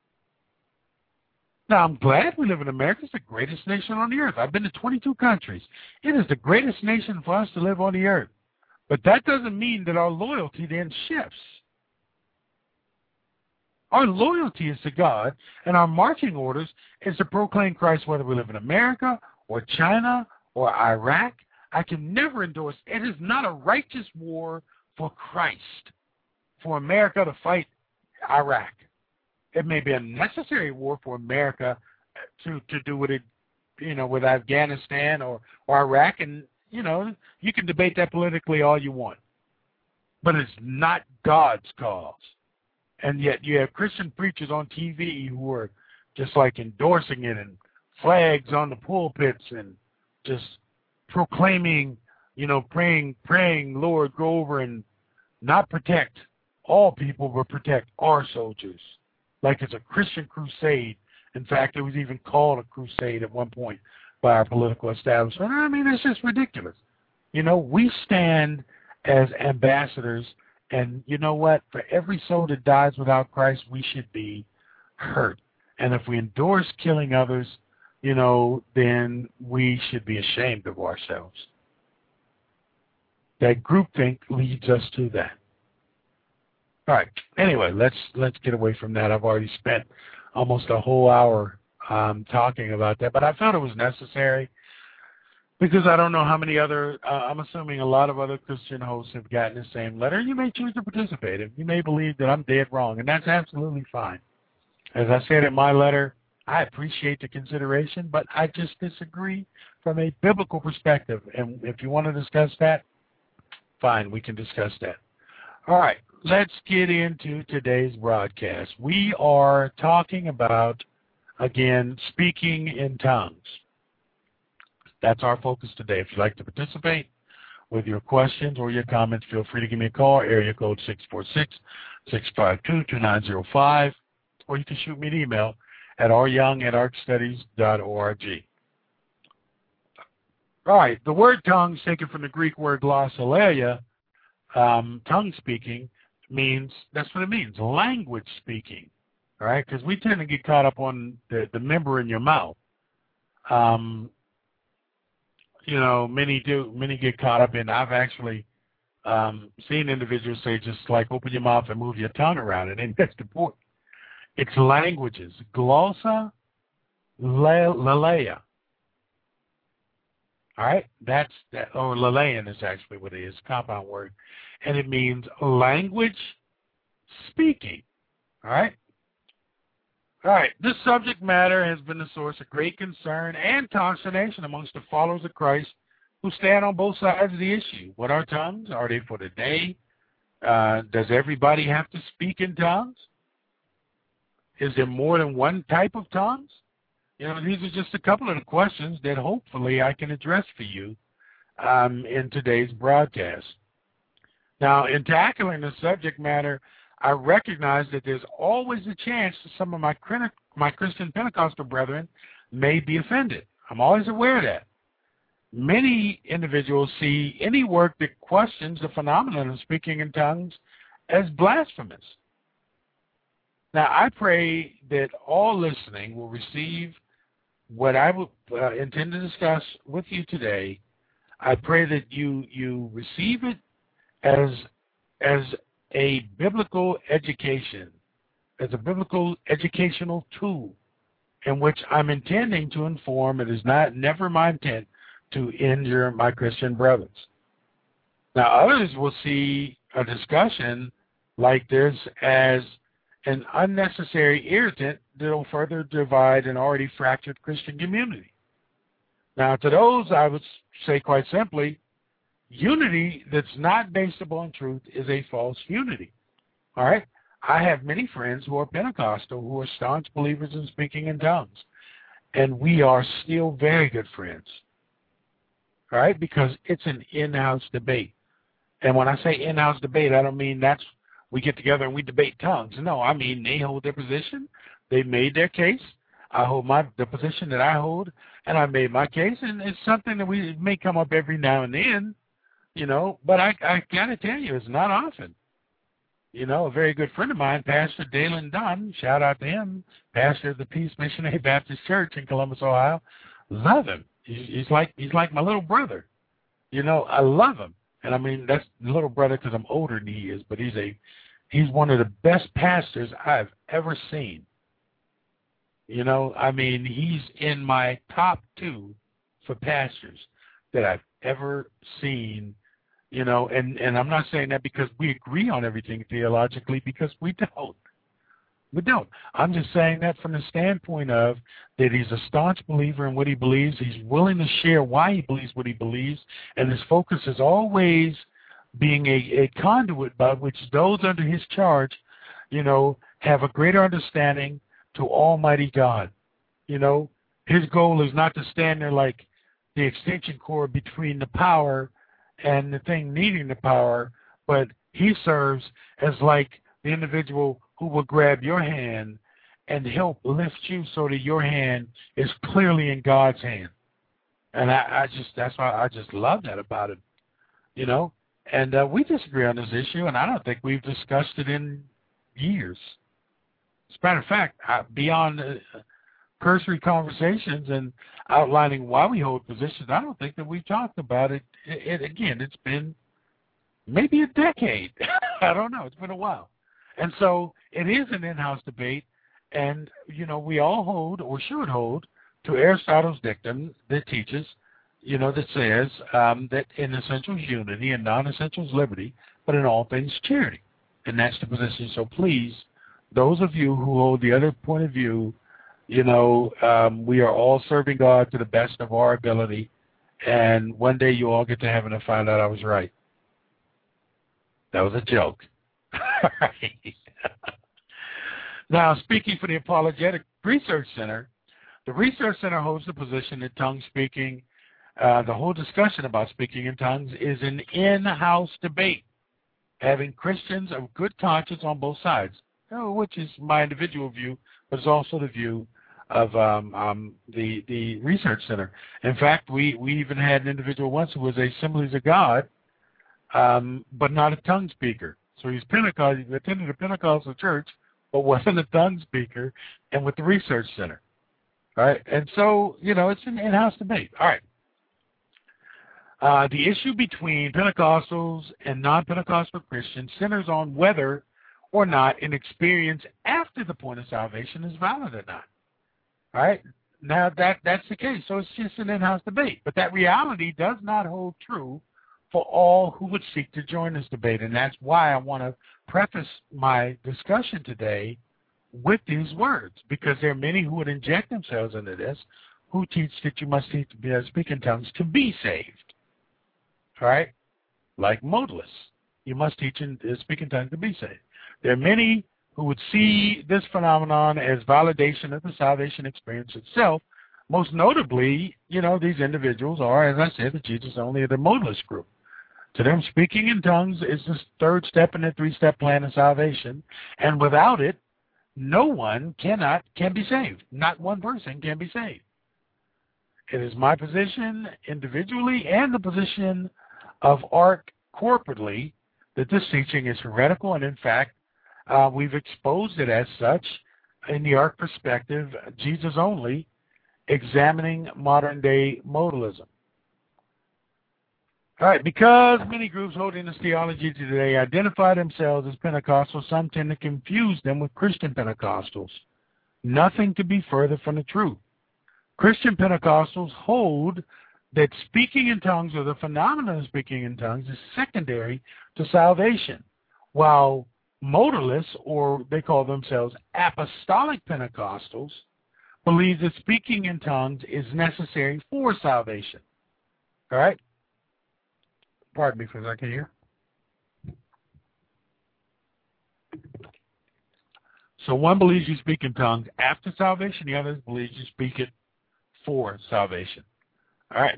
Now, I'm glad we live in America. It's the greatest nation on the earth. I've been to twenty-two countries. It is the greatest nation for us to live on the earth. But that doesn't mean that our loyalty then shifts. Our loyalty is to God, and our marching orders is to proclaim Christ whether we live in America or China or Iraq. I can never endorse. It is not a righteous war for Christ, for America to fight Iraq. It may be a necessary war for America to, to do with it, you know, with Afghanistan or, or Iraq. And, you know, you can debate that politically all you want. But it's not God's cause. And yet you have Christian preachers on T V who are just like endorsing it and flags on the pulpits and just proclaiming, you know, praying, praying, Lord, go over and not protect all people, but protect our soldiers. Like it's a Christian crusade. In fact, it was even called a crusade at one point by our political establishment. I mean, it's just ridiculous. You know, we stand as ambassadors, and you know what? For every soul that dies without Christ, we should be hurt. And if we endorse killing others, you know, then we should be ashamed of ourselves. That groupthink leads us to that. All right. Anyway, let's let's get away from that. I've already spent almost a whole hour um, talking about that, but I felt it was necessary because I don't know how many other. Uh, I'm assuming a lot of other Christian hosts have gotten the same letter. You may choose to participate. You may believe that I'm dead wrong, and that's absolutely fine. As I said in my letter, I appreciate the consideration, but I just disagree from a biblical perspective. And if you want to discuss that, fine, we can discuss that. All right. Let's get into today's broadcast. We are talking about, again, speaking in tongues. That's our focus today. If you'd like to participate with your questions or your comments, feel free to give me a call, area code six four six, six five two, two nine zero five, or you can shoot me an email at r young at archstudies dot org. All right, the word tongues, taken from the Greek word glossolalia, um, tongue speaking, means, that's what it means, language speaking. All right, because we tend to get caught up on the, the member in your mouth. Um, you know, many do, many get caught up in, I've actually um, seen individuals say just like open your mouth and move your tongue around it, and that's the point. It's languages. Glossa, lalea. All right, that's that, or lalean is actually what it is, compound word, and it means language speaking. All right. All right, this subject matter has been the source of great concern and consternation amongst the followers of Christ who stand on both sides of the issue. What are tongues? Are they for today? Uh, does everybody have to speak in tongues? Is there more than one type of tongues? You know, these are just a couple of the questions that hopefully I can address for you um, in today's broadcast. Now, in tackling the subject matter, I recognize that there's always a chance that some of my, my Christian Pentecostal brethren may be offended. I'm always aware of that. Many individuals see any work that questions the phenomenon of speaking in tongues as blasphemous. Now, I pray that all listening will receive what I would uh, intend to discuss with you today. I pray that you you receive it as as a biblical education, as a biblical educational tool in which I'm intending to inform. It is not never my intent to injure my Christian brothers. Now, others will see a discussion like this as an unnecessary irritant that will further divide an already fractured Christian community. Now, to those, I would say quite simply, unity that's not based upon truth is a false unity. All right? I have many friends who are Pentecostal who are staunch believers in speaking in tongues, and we are still very good friends. All right? Because it's an in-house debate. And when I say in-house debate, I don't mean that's we get together and we debate tongues. No, I mean they hold their position. They made their case. I hold my the position that I hold, and I made my case. And it's something that we it may come up every now and then, you know. But I, I got to tell you, it's not often. You know, a very good friend of mine, Pastor Dalen Dunn, shout out to him, pastor of the Peace Missionary Baptist Church in Columbus, Ohio. Love him. He's, he's like he's like my little brother. You know, I love him. And I mean, that's little brother because I'm older than he is, but he's a he's one of the best pastors I've ever seen. You know, I mean, he's in my top two for pastors that I've ever seen, you know, and, and I'm not saying that because we agree on everything theologically, because we don't. We don't. I'm just saying that from the standpoint of that he's a staunch believer in what he believes. He's willing to share why he believes what he believes, and his focus is always being a, a conduit by which those under his charge, you know, have a greater understanding to Almighty God. You know, his goal is not to stand there like the extension cord between the power and the thing needing the power, but he serves as like the individual who will grab your hand and help lift you so that your hand is clearly in God's hand. And I, I just, that's why I just love that about it, you know. And uh, we disagree on this issue, and I don't think we've discussed it in years. As a matter of fact, I, beyond uh, cursory conversations and outlining why we hold positions, I don't think that we've talked about it. It, it again, it's been maybe a decade. I don't know. It's been a while. And so it is an in-house debate, and, you know, we all hold, or should hold, to Aristotle's dictum that teaches, you know, that says um, that in essentials unity and non-essentials liberty, but in all things charity. And that's the position. So please, those of you who hold the other point of view, you know, um, we are all serving God to the best of our ability, and one day you all get to heaven and find out I was right. That was a joke. Now, speaking for the Apologetic Research Center, the Research Center holds the position that tongue speaking Uh, the whole discussion about speaking in tongues is an in-house debate, having Christians of good conscience on both sides, you know, which is my individual view, but it's also the view of um, um, the the research center. In fact, we, we even had an individual once who was a Assemblies of God, um, but not a tongue speaker. So he's Pentecost, he attended a Pentecostal church, but wasn't a tongue speaker, and with the research center. All right, and so, you know, it's an in-house debate. All right. Uh, the issue between Pentecostals and non-Pentecostal Christians centers on whether or not an experience after the point of salvation is valid or not. All right? Now, that, that's the case. So it's just an in-house debate. But that reality does not hold true for all who would seek to join this debate. And that's why I want to preface my discussion today with these words, because there are many who would inject themselves into this who teach that you must teach to be, uh, speak in tongues to be saved. All right? Like modalists. You must teach and uh, speak in tongues to be saved. There are many who would see this phenomenon as validation of the salvation experience itself. Most notably, you know, these individuals are, as I said, the Jesus only, the modalist group. To them, speaking in tongues is the third step in the three-step plan of salvation, and without it, no one cannot can be saved. Not one person can be saved. It is my position individually and the position of ARC corporately that this teaching is heretical, and in fact, uh, we've exposed it as such in the ARC perspective, Jesus only, examining modern-day modalism. All right, because many groups holding this theology today identify themselves as Pentecostals, some tend to confuse them with Christian Pentecostals. Nothing could be further from the truth. Christian Pentecostals hold that speaking in tongues, or the phenomenon of speaking in tongues, is secondary to salvation, while modalists, or they call themselves apostolic Pentecostals, believe that speaking in tongues is necessary for salvation. All right? Pardon me for a second here. So one believes you speak in tongues after salvation, the other believes you speak it for salvation. All right.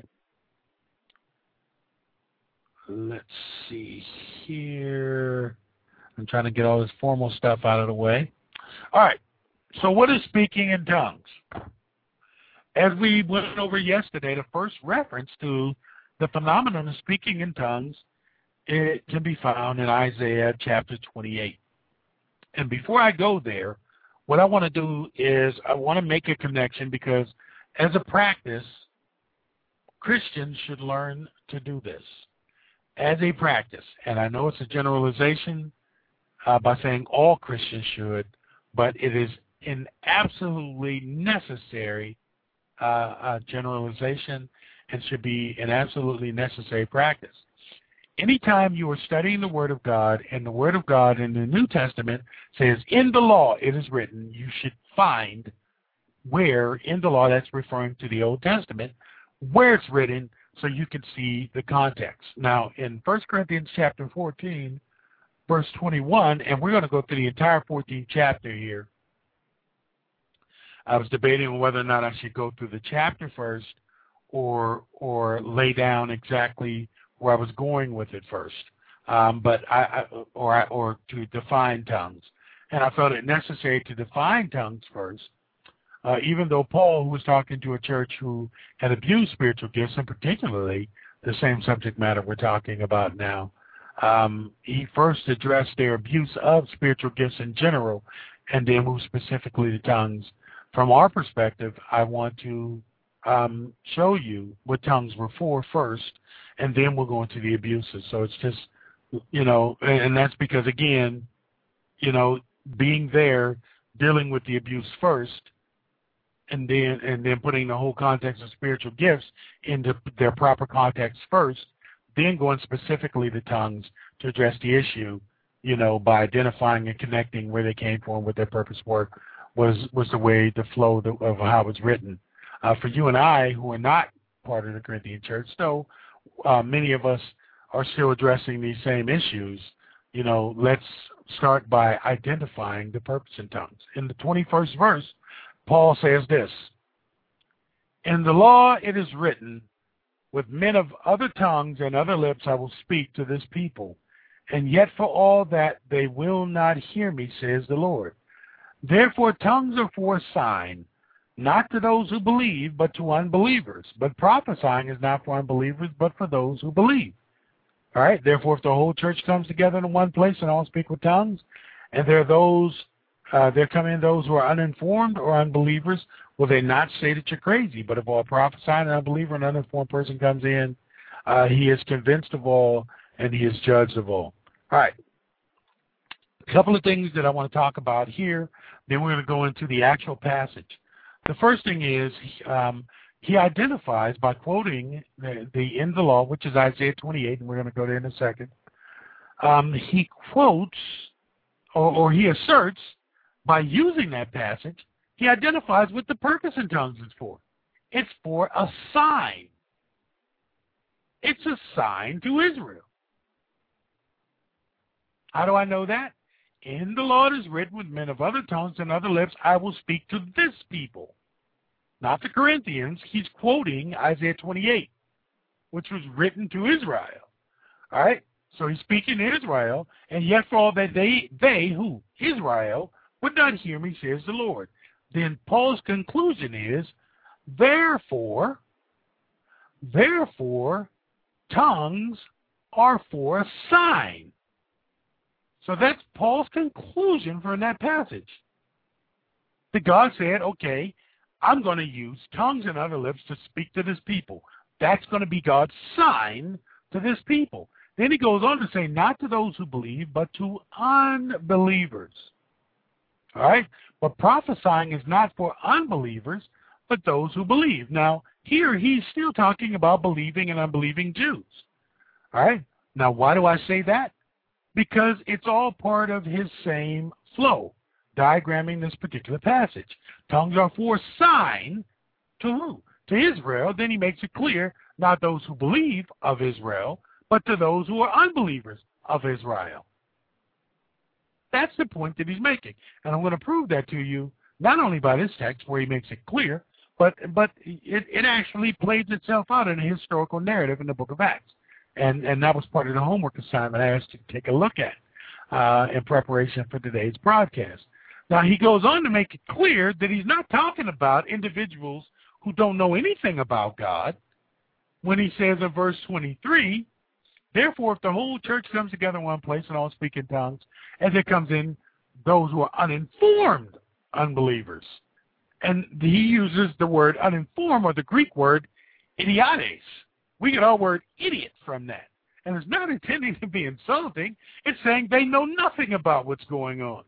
Let's see here. I'm trying to get all this formal stuff out of the way. All right. So what is speaking in tongues? As we went over yesterday, the first reference to the phenomenon of speaking in tongues, it can be found in Isaiah chapter twenty-eight. And before I go there, what I want to do is I want to make a connection, because as a practice, Christians should learn to do this as a practice. And I know it's a generalization uh, by saying all Christians should, but it is an absolutely necessary uh, uh, generalization and should be an absolutely necessary practice. Anytime you are studying the Word of God, and the Word of God in the New Testament says, in the law it is written, you should find where in the law, that's referring to the Old Testament, where it's written, so you can see the context. Now, in First Corinthians chapter fourteen, verse twenty-one, and we're going to go through the entire fourteenth chapter here. I was debating whether or not I should go through the chapter first, or or lay down exactly where I was going with it first, um, but I, I or or to define tongues, and I felt it necessary to define tongues first, uh, even though Paul, who was talking to a church who had abused spiritual gifts, and particularly the same subject matter we're talking about now, um, he first addressed their abuse of spiritual gifts in general, and then moved specifically to tongues. From our perspective, I want to um, show you what tongues were for first, and then we'll go into the abuses. So it's just, you know, and that's because, again, you know, being there, dealing with the abuse first, and then and then putting the whole context of spiritual gifts into their proper context first, then going specifically to tongues to address the issue, you know, by identifying and connecting where they came from, what their purpose were, was was the way, the flow of how it was written. Uh, for you and I, who are not part of the Corinthian church, though uh, many of us are still addressing these same issues, you know, let's start by identifying the purpose in tongues. In the twenty-first verse, Paul says this, in the law it is written, with men of other tongues and other lips I will speak to this people, and yet for all that they will not hear me, says the Lord. Therefore tongues are for a sign, not to those who believe, but to unbelievers. But prophesying is not for unbelievers, but for those who believe. All right, therefore if the whole church comes together in one place and all speak with tongues, and there are those, uh, there come in those who are uninformed or unbelievers, will they not say that you're crazy? But if all prophesying an unbeliever and uninformed person comes in, uh, he is convinced of all and he is judged of all. All right. A couple of things that I want to talk about here, then we're going to go into the actual passage. The first thing is um, he identifies by quoting the, the end of the law, which is Isaiah twenty-eight, and we're going to go there in a second. Um, he quotes, or, or he asserts, by using that passage, he identifies what the purpose in tongues is for. It's for a sign. It's a sign to Israel. How do I know that? In the law it is written, with men of other tongues and other lips I will speak to this people. Not the Corinthians. He's quoting Isaiah twenty-eight, which was written to Israel. All right? So he's speaking to Israel, and yet for all that they, they, who? Israel, would not hear me, says the Lord. Then Paul's conclusion is, therefore, therefore, tongues are for a sign. So that's Paul's conclusion from that passage. That God said, okay, I'm going to use tongues and other lips to speak to this people. That's going to be God's sign to this people. Then he goes on to say, not to those who believe, but to unbelievers. All right? But prophesying is not for unbelievers, but those who believe. Now, here he's still talking about believing and unbelieving Jews. All right? Now, why do I say that? Because it's all part of his same flow, diagramming this particular passage. Tongues are for a sign to who? To Israel. Then he makes it clear, not those who believe of Israel, but to those who are unbelievers of Israel. That's the point that he's making. And I'm going to prove that to you, not only by this text where he makes it clear, but but it, it actually plays itself out in a historical narrative in the book of Acts. And, and that was part of the homework assignment I asked you to take a look at uh, in preparation for today's broadcast. Now, he goes on to make it clear that he's not talking about individuals who don't know anything about God when he says in verse twenty-three, therefore, if the whole church comes together in one place and all speak in tongues, as it comes in those who are uninformed unbelievers. And he uses the word uninformed, or the Greek word idiotes. We get our word idiot from that. And it's not intending to be insulting. It's saying they know nothing about what's going on.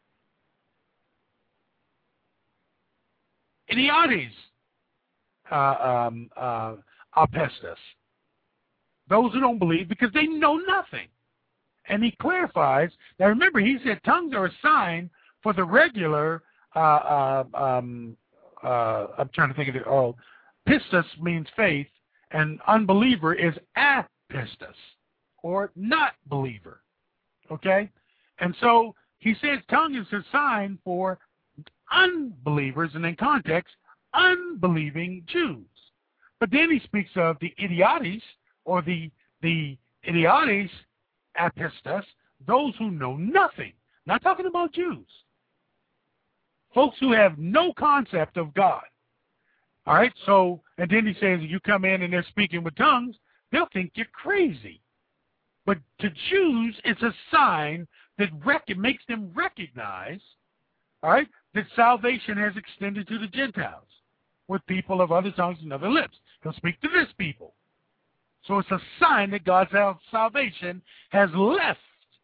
Idiotes, uh, um, uh, apestas. Those who don't believe because they know nothing. And he clarifies. Now remember, he said tongues are a sign for the regular, uh, uh, um, uh, I'm trying to think of it, oh, pistis means faith, and unbeliever is apistos, or not believer. Okay? And so he says tongue is a sign for unbelievers, and in context, unbelieving Jews. But then he speaks of the idiotes, or the the idiotes apistos, those who know nothing. Not talking about Jews. Folks who have no concept of God. All right, so, and then he says, you come in and they're speaking with tongues, they'll think you're crazy. But to Jews, it's a sign that rec- makes them recognize, all right, that salvation has extended to the Gentiles with people of other tongues and other lips. He'll speak to this people. So it's a sign that God's salvation has left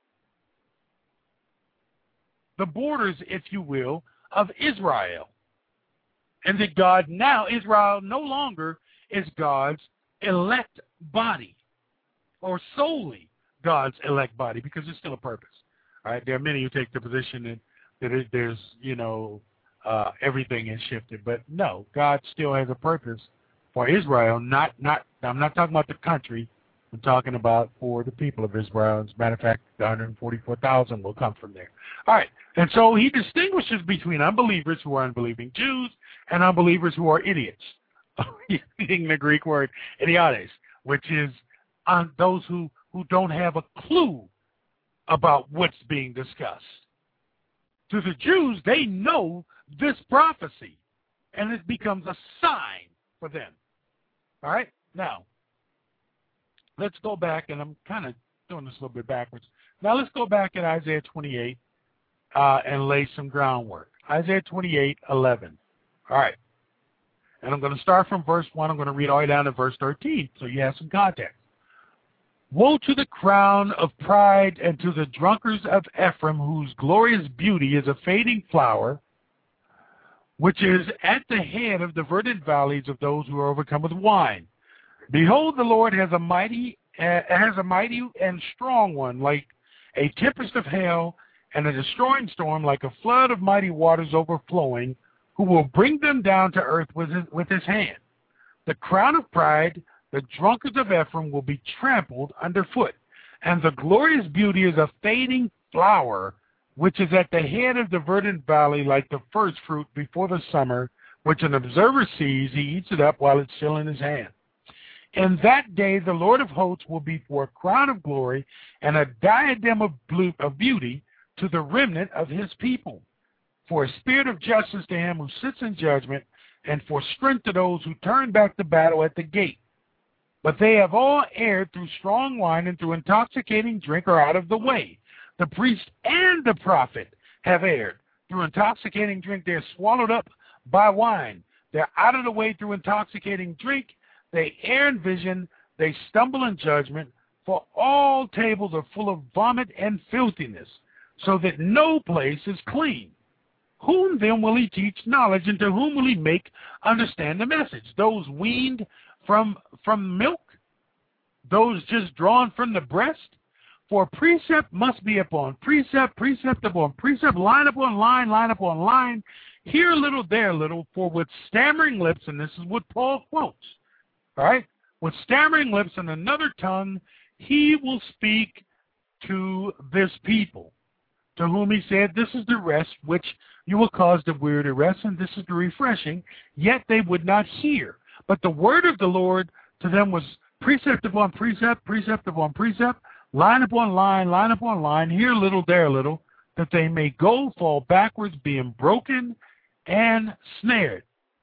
the borders, if you will, of Israel. And that God now, Israel no longer is God's elect body, or solely God's elect body, because there's still a purpose. All right, there are many who take the position that, that it, there's, you know, uh, everything has shifted. But no, God still has a purpose for Israel. Not, not. I'm not talking about the country. I'm talking about for the people of Israel. As a matter of fact, the one hundred forty-four thousand will come from there. All right, and so he distinguishes between unbelievers who are unbelieving Jews and unbelievers who are idiots. using the Greek word idiotes, which is on those who, who don't have a clue about what's being discussed. To the Jews, they know this prophecy, and it becomes a sign for them. All right? Now, let's go back, and I'm kind of doing this a little bit backwards. Now, let's go back at Isaiah twenty-eight uh, and lay some groundwork. Isaiah twenty-eight, eleven. All right. And I'm going to start from verse one. I'm going to read all the way down to verse thirteen, so you have some context. Woe to the crown of pride and to the drunkards of Ephraim, whose glorious beauty is a fading flower, which is at the head of the verdant valleys of those who are overcome with wine. Behold, the Lord has a mighty, uh, has a mighty and strong one, like a tempest of hail and a destroying storm, like a flood of mighty waters overflowing, who will bring them down to earth with his, with his hand. The crown of pride, the drunkards of Ephraim, will be trampled underfoot, and the glorious beauty is a fading flower, which is at the head of the verdant valley, like the first fruit before the summer, which an observer sees, he eats it up while it's still in his hand. In that day the Lord of hosts will be for a crown of glory and a diadem of, blue, of beauty to the remnant of his people, for a spirit of justice to him who sits in judgment, and for strength to those who turn back to battle at the gate. But they have all erred through strong wine, and through intoxicating drink are out of the way. The priest and the prophet have erred. Through intoxicating drink they are swallowed up by wine. They're out of the way through intoxicating drink. They err in vision. They stumble in judgment. For all tables are full of vomit and filthiness, so that no place is clean. Whom then will he teach knowledge, and to whom will he make understand the message? Those weaned from from milk? Those just drawn from the breast? For precept must be upon precept, precept upon precept, line upon line, line upon line, here a little, there a little, for with stammering lips, and this is what Paul quotes, all right? With stammering lips and another tongue, he will speak to this people, to whom he said, this is the rest which you will cause the weary to rest, and this is the refreshing. Yet they would not hear. But the word of the Lord to them was precept upon precept, precept upon precept, line upon line, line upon line, here a little, there a little, that they may go, fall backwards, being broken and snared.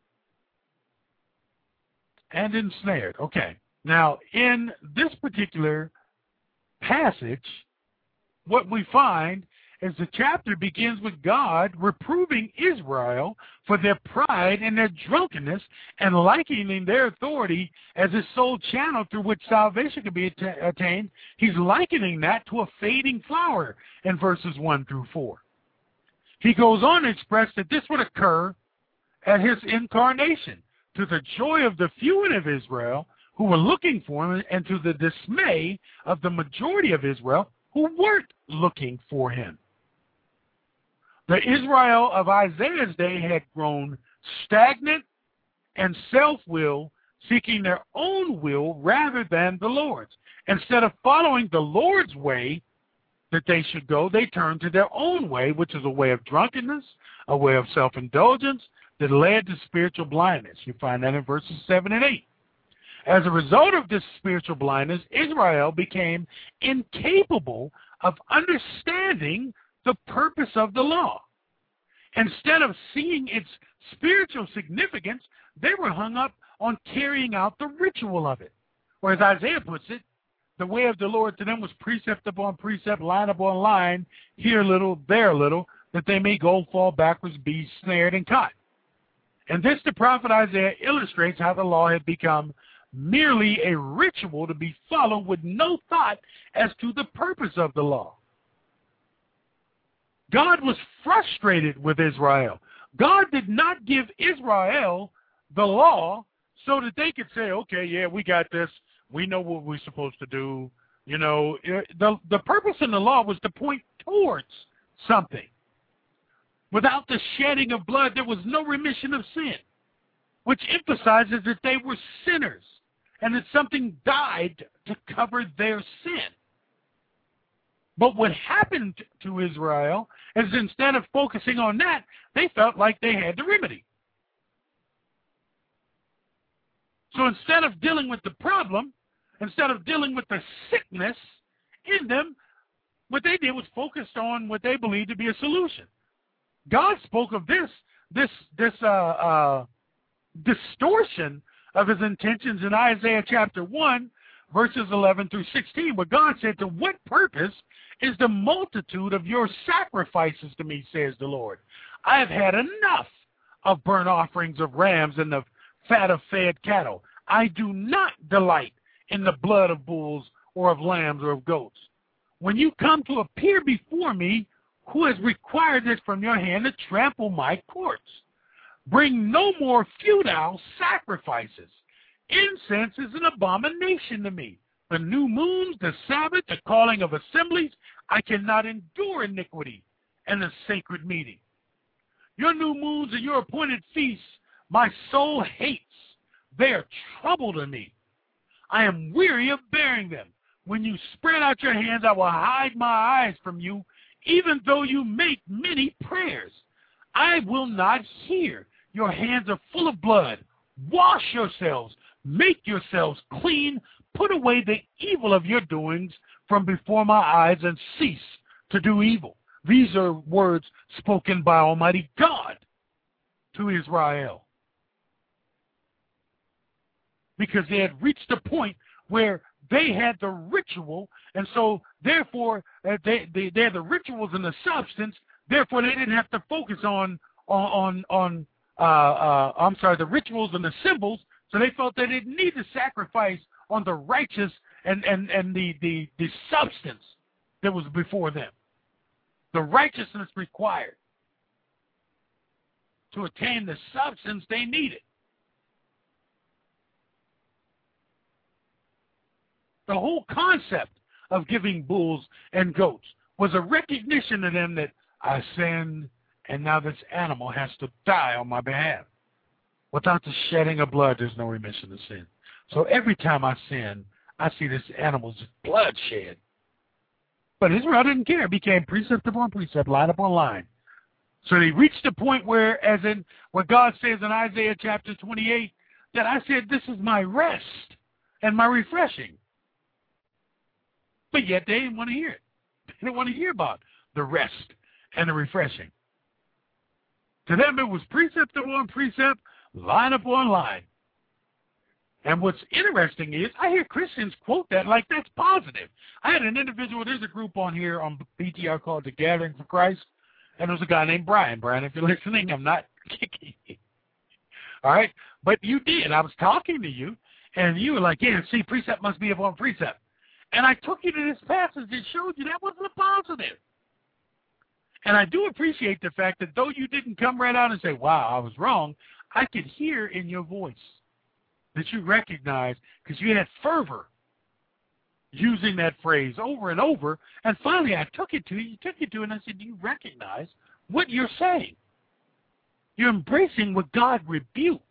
And ensnared. Okay. Now, in this particular passage, what we find is the chapter begins with God reproving Israel for their pride and their drunkenness and likening their authority as his sole channel through which salvation can be att- attained. He's likening that to a fading flower in verses one through four. He goes on to express that this would occur at his incarnation, to the joy of the few of Israel who were looking for him, and to the dismay of the majority of Israel who weren't looking for him. The Israel of Isaiah's day had grown stagnant and self-will, seeking their own will rather than the Lord's. Instead of following the Lord's way that they should go, they turned to their own way, which is a way of drunkenness, a way of self-indulgence that led to spiritual blindness. You find that in verses seven and eight. As a result of this spiritual blindness, Israel became incapable of understanding the purpose of the law. Instead of seeing its spiritual significance, they were hung up on carrying out the ritual of it. Or as Isaiah puts it, the way of the Lord to them was precept upon precept, line upon line, here a little, there a little, that they may go, fall backwards, be snared and caught. And this, the prophet Isaiah illustrates how the law had become merely a ritual to be followed with no thought as to the purpose of the law. God was frustrated with Israel. God did not give Israel the law so that they could say, okay, yeah, we got this. We know what we're supposed to do. You know, the, the purpose in the law was to point towards something. Without the shedding of blood, there was no remission of sin, which emphasizes that they were sinners and that something died to cover their sin. But what happened to Israel is instead of focusing on that, they felt like they had the remedy. So instead of dealing with the problem, instead of dealing with the sickness in them, what they did was focused on what they believed to be a solution. God spoke of this, this, this uh, uh, distortion of his intentions in Isaiah chapter one, verses eleven through sixteen, where God said, to what purpose is the multitude of your sacrifices to me, says the Lord. I have had enough of burnt offerings of rams and the fat of fed cattle. I do not delight in the blood of bulls or of lambs or of goats. When you come to appear before me, who has required this from your hand to trample my courts? Bring no more futile sacrifices. Incense is an abomination to me. The new moons, the Sabbath, the calling of assemblies, I cannot endure iniquity and the sacred meeting. Your new moons and your appointed feasts, my soul hates. They are trouble to me. I am weary of bearing them. When you spread out your hands, I will hide my eyes from you, even though you make many prayers. I will not hear. Your hands are full of blood. Wash yourselves. Make yourselves clean. Put away the evil of your doings from before my eyes and cease to do evil. These are words spoken by Almighty God to Israel. Because they had reached a point where they had the ritual, and so therefore uh, they, they, they had the rituals and the substance, therefore they didn't have to focus on, on, on uh, uh, I'm sorry, the rituals and the symbols, so they felt they didn't need to sacrifice on the righteous and, and, and the, the, the substance that was before them. The righteousness required to attain the substance they needed. The whole concept of giving bulls and goats was a recognition to them that I sinned, and now this animal has to die on my behalf. Without the shedding of blood, there's no remission of sin. So every time I sin, I see this animal's blood shed. But Israel didn't care. It became precept upon precept, line upon line. So they reached a point where, as in what God says in Isaiah chapter twenty-eight, that I said, this is my rest and my refreshing. But yet they didn't want to hear it. They didn't want to hear about the rest and the refreshing. To them, it was precept upon precept, line upon line. And what's interesting is I hear Christians quote that like that's positive. I had an individual, there's a group on here on B T R called The Gathering for Christ, and there was a guy named Brian. Brian, if you're listening, I'm not kicking you. All right? But you did. I was talking to you, and you were like, yeah, see, precept must be upon precept. And I took you to this passage that showed you that wasn't a positive. And I do appreciate the fact that though you didn't come right out and say, wow, I was wrong, I could hear in your voice that you recognize, because you had fervor using that phrase over and over. And finally I took it to you, you took it to you, and I said, do you recognize what you're saying? You're embracing what God rebuked.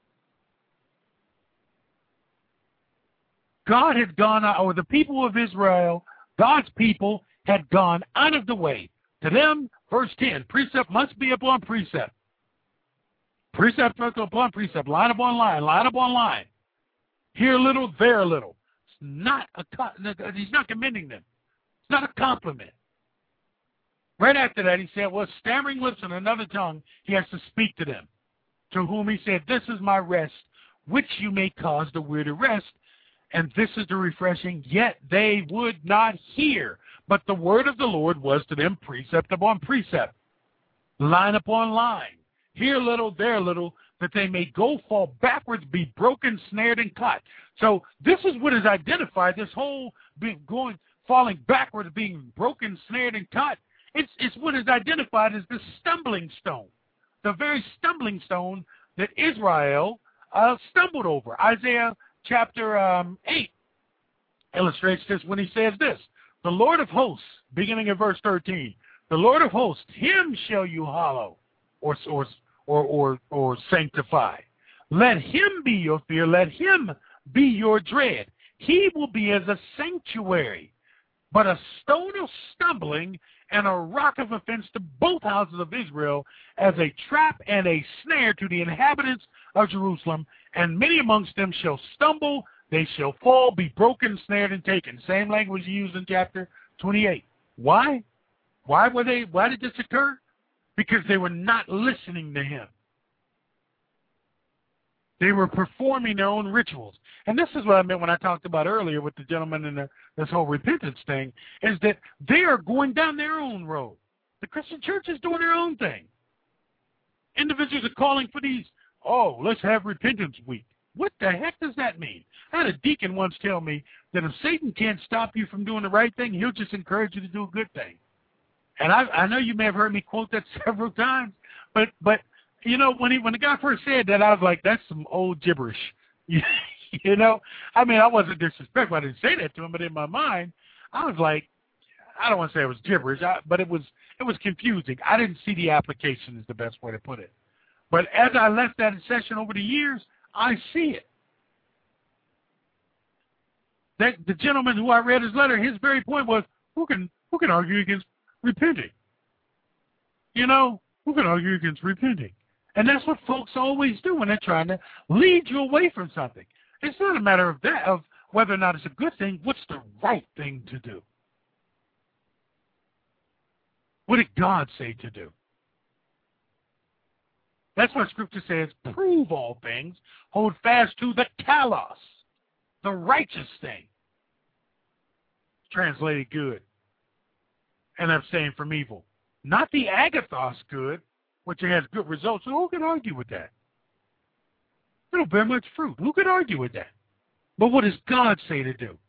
God had gone out, or the people of Israel, God's people, had gone out of the way. To them, verse ten, precept must be upon precept. Precept upon precept, line upon line, line upon line. Here a little, there a little. It's not a, he's not commending them. It's not a compliment. Right after that, he said, well, stammering lips and another tongue, he has to speak to them. To whom he said, this is my rest, which you may cause the weary to rest. And this is the refreshing, yet they would not hear. But the word of the Lord was to them precept upon precept, line upon line. Here a little, there a little, that they may go, fall backwards, be broken, snared, and caught. So this is what is identified, this whole being going, falling backwards, being broken, snared, and caught. It's, it's what is identified as the stumbling stone, the very stumbling stone that Israel uh, stumbled over. Isaiah chapter um, eight illustrates this when he says this, the Lord of hosts, beginning in verse thirteen, the Lord of hosts, him shall you hallow or, or, or, or, or sanctify. Let him be your fear. Let him be your dread. He will be as a sanctuary, but a stone of stumbling and a rock of offense to both houses of Israel, as a trap and a snare to the inhabitants of Jerusalem. And many amongst them shall stumble, they shall fall, be broken, snared, and taken. Same language used in chapter twenty-eight. Why? Why were they? Why did this occur? Because they were not listening to him. They were performing their own rituals. And this is what I meant when I talked about earlier with the gentleman and the, this whole repentance thing, is that they are going down their own road. The Christian church is doing their own thing. Individuals are calling for these, oh, let's have repentance week. What the heck does that mean? I had a deacon once tell me that if Satan can't stop you from doing the right thing, he'll just encourage you to do a good thing. And I, I know you may have heard me quote that several times, but but you know, when he when the guy first said that, I was like, that's some old gibberish. You know, I mean, I wasn't disrespectful. I didn't say that to him, but in my mind, I was like, I don't want to say it was gibberish, I, but it was it was confusing. I didn't see the application is the best way to put it. But as I left that session over the years, I see it. That the gentleman who I read his letter, his very point was, who can who can argue against repenting? You know, who can argue against repenting? And that's what folks always do when they're trying to lead you away from something. It's not a matter of that, of whether or not it's a good thing. What's the right thing to do? What did God say to do? That's why Scripture says, prove all things, hold fast to the kalos, the righteous thing. Translated good. And abstain from evil. Not the agathos good, which has good results. So who can argue with that? It'll bear much fruit. Who could argue with that? But what does God say to do?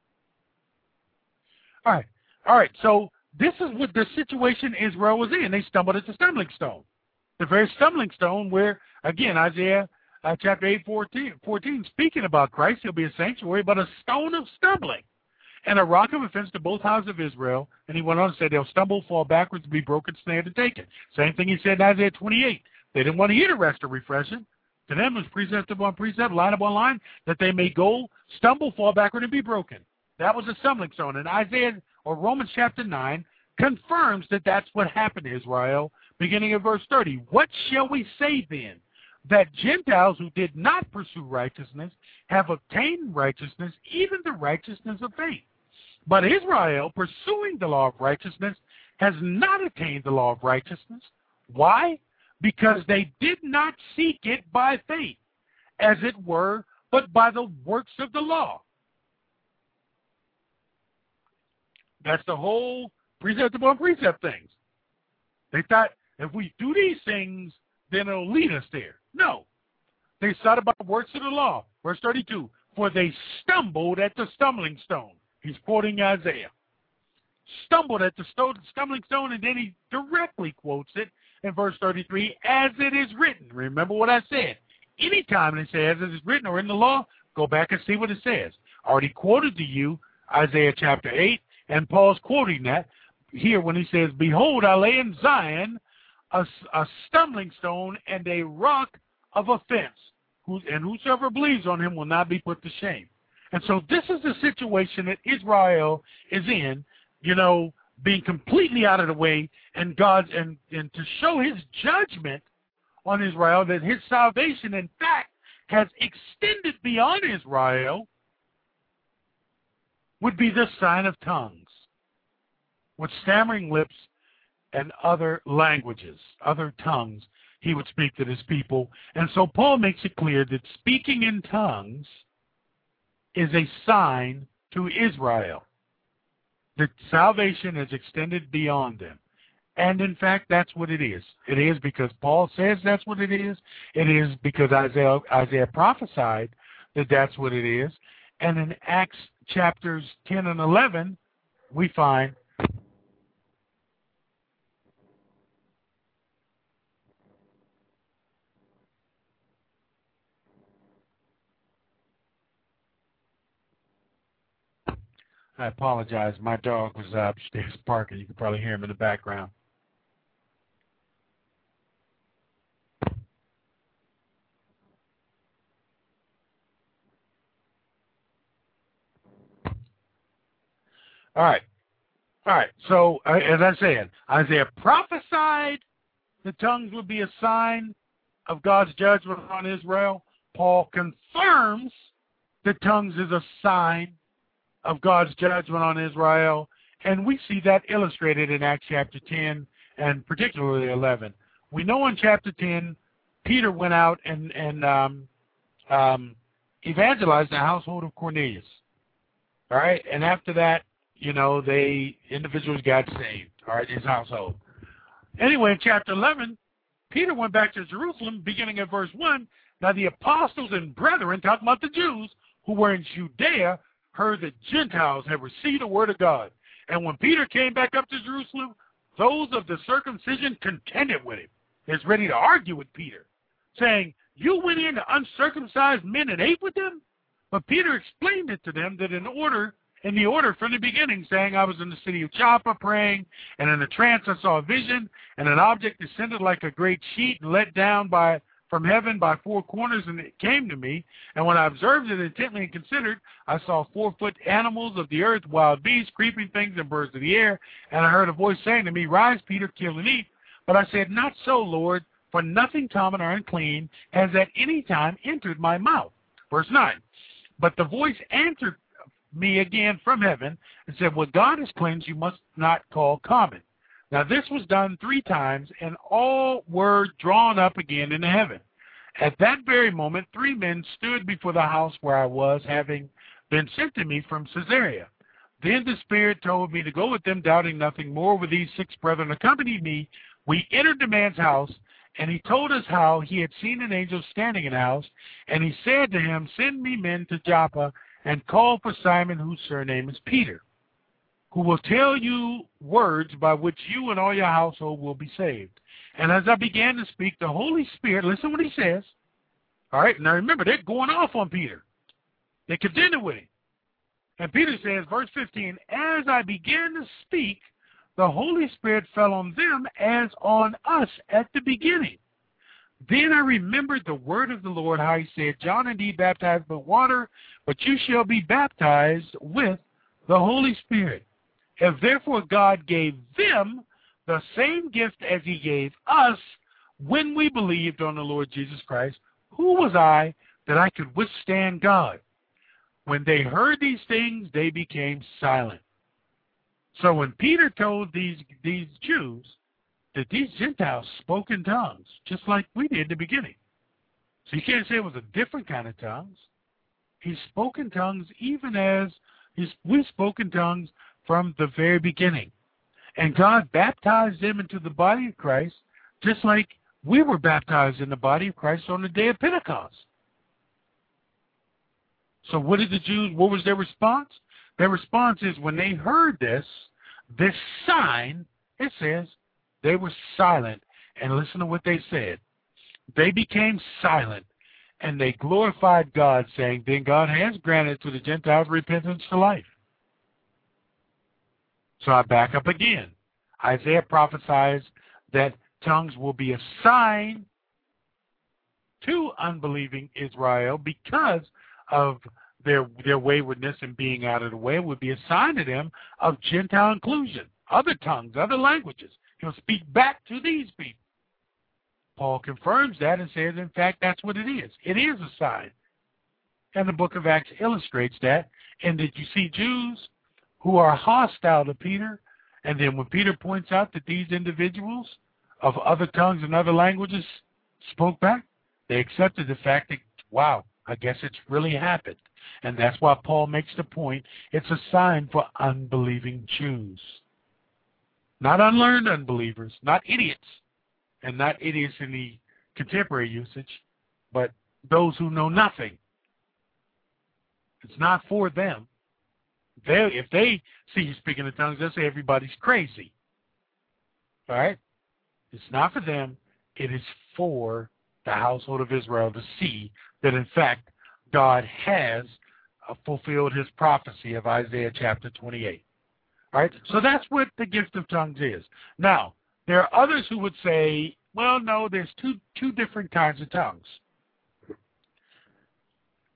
All right. All right. So this is what the situation Israel was in. They stumbled at the stumbling stone. The very stumbling stone where, again, Isaiah uh, chapter eight, fourteen, fourteen, speaking about Christ, he'll be a sanctuary, but a stone of stumbling and a rock of offense to both houses of Israel. And he went on to say they'll stumble, fall backwards, be broken, snared, and taken. Same thing he said in Isaiah twenty-eight. They didn't want to hear the rest of refreshing. To them it was precept upon precept, line upon line, that they may go, stumble, fall backward, and be broken. That was a stumbling stone. And Isaiah, or Romans chapter nine, confirms that that's what happened to Israel, beginning of verse thirty. What shall we say then? That Gentiles who did not pursue righteousness have obtained righteousness, even the righteousness of faith. But Israel, pursuing the law of righteousness, has not attained the law of righteousness. Why? Because they did not seek it by faith, as it were, but by the works of the law. That's the whole precept upon precept things. They thought, if we do these things, then it'll lead us there. No. They sought about the works of the law. Verse thirty-two, for they stumbled at the stumbling stone. He's quoting Isaiah. Stumbled at the stumbling stone, and then he directly quotes it in verse thirty-three, as it is written. Remember what I said. Anytime it says as it is written or in the law, go back and see what it says. I already quoted to you Isaiah chapter eight, and Paul's quoting that here when he says, behold, I lay in Zion a, a stumbling stone and a rock of offense, who, and whosoever believes on him will not be put to shame. And so this is the situation that Israel is in, you know, being completely out of the way, and God's and, and to show his judgment on Israel, that his salvation, in fact, has extended beyond Israel, would be the sign of tongues, with stammering lips and other languages, other tongues, he would speak to his people. And so Paul makes it clear that speaking in tongues is a sign to Israel that salvation is extended beyond them. And in fact, that's what it is. It is because Paul says that's what it is. It is because Isaiah, Isaiah prophesied that that's what it is. And in Acts chapters ten and eleven, we find I apologize. My dog was upstairs barking. You can probably hear him in the background. All right. All right, so uh, as I said, Isaiah prophesied the tongues would be a sign of God's judgment on Israel. Paul confirms the tongues is a sign of God's judgment on Israel, and we see that illustrated in Acts chapter ten and particularly eleven. We know in chapter ten, Peter went out and, and um, um, evangelized the household of Cornelius. All right, and after that, you know, they individuals got saved. All right, his household. Anyway, in chapter eleven, Peter went back to Jerusalem, beginning at verse one. Now the apostles and brethren, talking about the Jews who were in Judea, heard that Gentiles had received the word of God. And when Peter came back up to Jerusalem, those of the circumcision contended with him. Is ready to argue with Peter, saying, you went in to uncircumcised men and ate with them? But Peter explained it to them that in order, in the order from the beginning, saying, I was in the city of Joppa praying, and in a trance I saw a vision, and an object descended like a great sheet and let down by from heaven by four corners, and it came to me. And when I observed it intently and considered, I saw four-foot animals of the earth, wild beasts, creeping things, and birds of the air. And I heard a voice saying to me, rise, Peter, kill and eat. But I said, not so, Lord, for nothing common or unclean has at any time entered my mouth. Verse nine. But the voice answered me again from heaven and said, what God has cleansed you must not call common. Now this was done three times, and all were drawn up again into heaven. At that very moment, three men stood before the house where I was, having been sent to me from Caesarea. Then the Spirit told me to go with them, doubting nothing more. With these six brethren accompanied me. We entered the man's house, and he told us how he had seen an angel standing in the house, and he said to him, send me men to Joppa, and call for Simon, whose surname is Peter, who will tell you words by which you and all your household will be saved. And as I began to speak, the Holy Spirit, listen what he says. All right, now remember, they're going off on Peter. They contended with him. And Peter says, verse fifteen, as I began to speak, the Holy Spirit fell on them as on us at the beginning. Then I remembered the word of the Lord, how he said, John indeed baptized with water, but you shall be baptized with the Holy Spirit. If therefore God gave them the same gift as he gave us when we believed on the Lord Jesus Christ, who was I that I could withstand God? When they heard these things, they became silent. So when Peter told these, these Jews that these Gentiles spoke in tongues, just like we did in the beginning. So you can't say it was a different kind of tongues. He spoke in tongues even as he's, we spoke in tongues from the very beginning. And God baptized them into the body of Christ, just like we were baptized in the body of Christ on the day of Pentecost. So what did the Jews, what was their response? Their response is when they heard this, this sign, it says, they were silent. And listen to what they said. They became silent, and they glorified God, saying, then God has granted to the Gentiles repentance to life. So I back up again. Isaiah prophesies that tongues will be a sign to unbelieving Israel because of their their waywardness and being out of the way. It would be a sign to them of Gentile inclusion, other tongues, other languages. He'll speak back to these people. Paul confirms that and says, in fact, that's what it is. It is a sign. And the book of Acts illustrates that. And did you see Jews who are hostile to Peter? And then when Peter points out that these individuals of other tongues and other languages spoke back, they accepted the fact that, wow, I guess it's really happened. And that's why Paul makes the point, it's a sign for unbelieving Jews. Not unlearned unbelievers, not idiots, and not idiots in the contemporary usage, but those who know nothing. It's not for them. They, if they see you speaking in tongues, they'll say everybody's crazy. All right? It's not for them. It is for the household of Israel to see that, in fact, God has uh, fulfilled his prophecy of Isaiah chapter twenty-eight. All right? So that's what the gift of tongues is. Now, there are others who would say, well, no, there's two, two different kinds of tongues.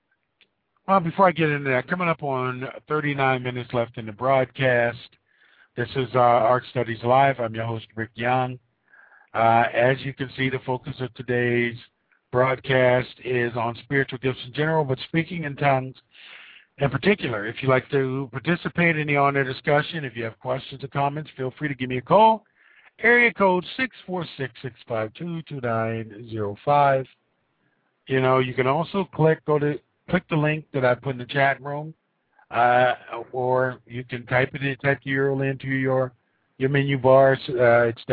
Well, before I get into that, coming up on thirty-nine minutes left in the broadcast, This is uh, Ark Studies Live. I'm your host, Rick Young. Uh, as you can see, the focus of today's broadcast is on spiritual gifts in general, but speaking in tongues in particular. If you'd like to participate in the on-air discussion, if you have questions or comments, feel free to give me a call. Area code six four six, six five two, two nine zero five. You know, you can also click, go to, click the link that I put in the chat room, uh, or you can type it in, type the U R L into your your menu bar. Uh, it's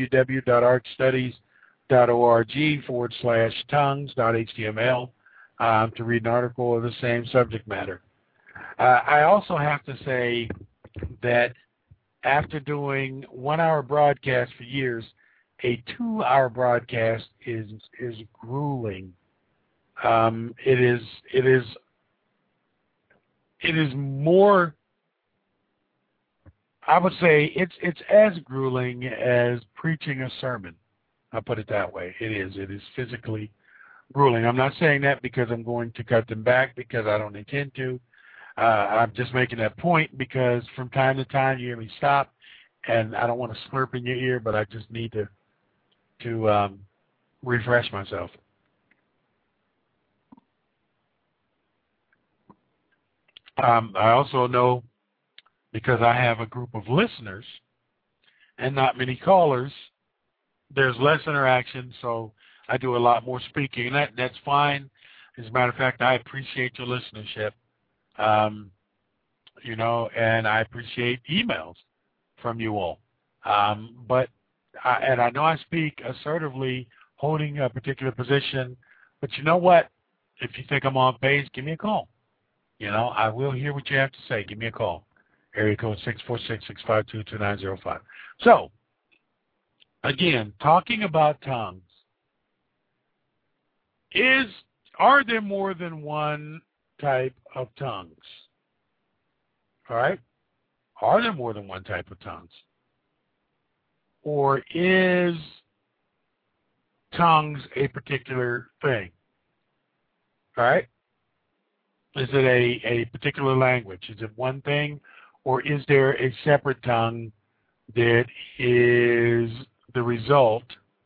www.arkstudies.org forward slash tongues.html um, to read an article of the same subject matter. Uh, I also have to say that after doing one-hour broadcast for years, a two-hour broadcast is is grueling. Um, it is it is it is more. I would say it's it's as grueling as preaching a sermon. I'll put it that way. It is. It is physically grueling. I'm not saying that because I'm going to cut them back, because I don't intend to. Uh, I'm just making that point because from time to time you hear me stop, and I don't want to slurp in your ear, but I just need to to um, refresh myself. Um, I also know, because I have a group of listeners and not many callers, there's less interaction, so I do a lot more speaking, and that, that's fine. As a matter of fact, I appreciate your listenership. Um, you know, and I appreciate emails from you all. Um, but, I, and I know I speak assertively, holding a particular position, but you know what? If you think I'm off base, give me a call. You know, I will hear what you have to say. Give me a call. Area code six four six, six five two, two nine zero five. So, again, talking about tongues, is, are there more than one type of tongues? All right? Are there more than one type of tongues? Or is tongues a particular thing? All right? Is it a, a particular language? Is it one thing? Or is there a separate tongue that is the result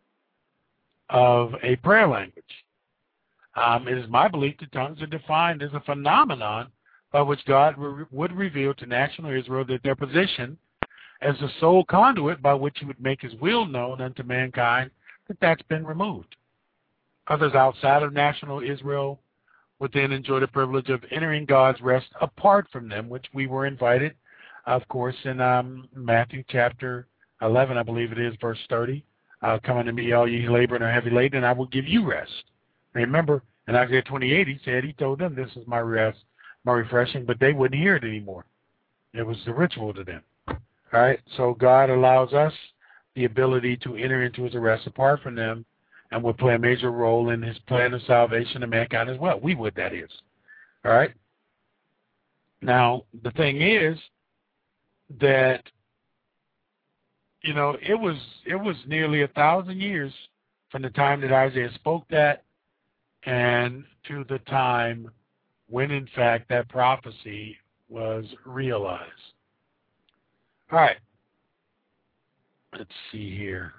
of a prayer language? Um, it is my belief that tongues are defined as a phenomenon by which God re- would reveal to national Israel that their position as the sole conduit by which he would make his will known unto mankind, that that's been removed. Others outside of national Israel would then enjoy the privilege of entering God's rest apart from them, which we were invited, of course, in um, Matthew chapter eleven, I believe it is, verse thirty. Uh, Come unto me, all ye labor and are heavy laden, and I will give you rest. Remember, in Isaiah twenty-eight, he said, he told them, this is my rest, my refreshing, but they wouldn't hear it anymore. It was the ritual to them. All right, so God allows us the ability to enter into his rest apart from them, and will play a major role in his plan of salvation of mankind as well. We would, that is. All right? Now, the thing is that, you know, it was it was nearly a thousand years from the time that Isaiah spoke that and to the time when, in fact, that prophecy was realized. All right. Let's see here.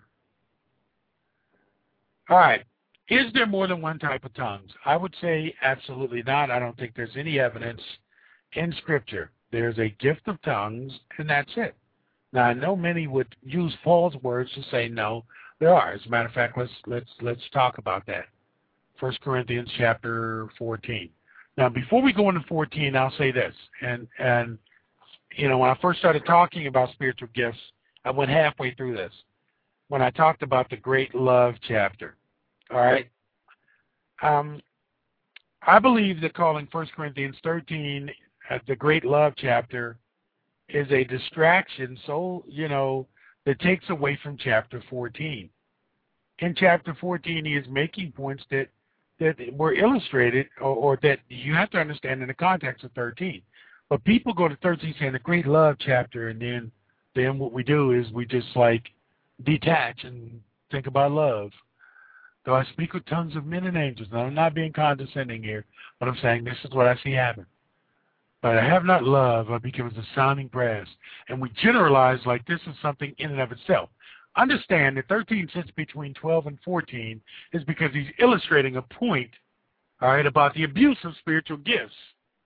All right. Is there more than one type of tongues? I would say absolutely not. I don't think there's any evidence in Scripture. There's a gift of tongues, and that's it. Now, I know many would use false words to say no, there are. As a matter of fact, let's let's let's talk about that. First Corinthians chapter fourteen. Now, before we go into fourteen, I'll say this. And and you know, when I first started talking about spiritual gifts, I went halfway through this. When I talked about the great love chapter. All right. Um, I believe that calling First Corinthians thirteen uh, the great love chapter is a distraction, so, you know, that takes away from chapter fourteen. In chapter fourteen, he is making points that, that were illustrated, or, or that you have to understand in the context of thirteen. But people go to thirteen saying the great love chapter, and then, then what we do is we just, like, detach and think about love. Though I speak with tongues of men and angels. Now, I'm not being condescending here, but I'm saying this is what I see happen. But I have not love, I become as a sounding brass. And we generalize like this is something in and of itself. Understand that thirteen sits between twelve and fourteen is because he's illustrating a point, all right, about the abuse of spiritual gifts.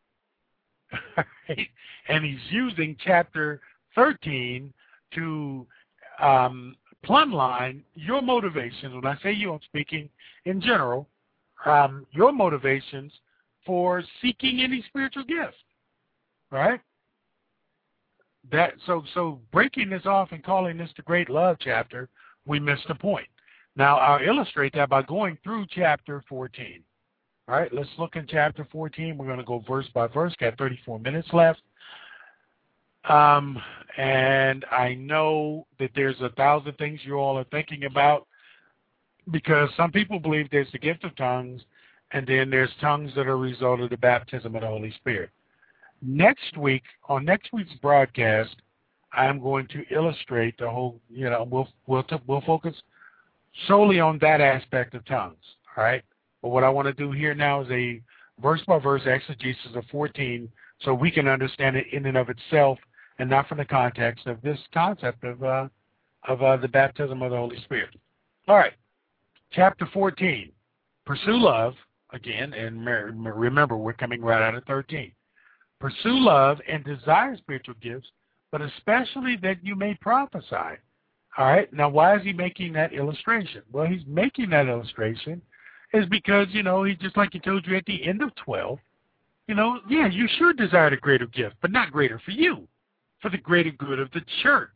Right? And he's using chapter thirteen to um, plumb line your motivations. When I say you, I'm speaking in general, um, your motivations for seeking any spiritual gifts. Right? That so so breaking this off and calling this the Great Love chapter, we missed the point. Now I'll illustrate that by going through chapter fourteen. All right, let's look in chapter fourteen. We're going to go verse by verse. Got thirty-four minutes left. Um, and I know that there's a thousand things you all are thinking about, because some people believe there's the gift of tongues, and then there's tongues that are a result of the baptism of the Holy Spirit. Next week, on next week's broadcast, I'm going to illustrate the whole, you know, we'll, we'll, we'll focus solely on that aspect of tongues, all right? But what I want to do here now is a verse-by-verse exegesis of fourteen so we can understand it in and of itself and not from the context of this concept of, uh, of uh, the baptism of the Holy Spirit. All right, chapter fourteen, pursue love, again, and remember, we're coming right out of thirteen. Pursue love and desire spiritual gifts, but especially that you may prophesy. All right, now why is he making that illustration? Well, he's making that illustration is because, you know, he just like he told you at the end of twelve, you know, yeah, you should desire the greater gift, but not greater for you, for the greater good of the church.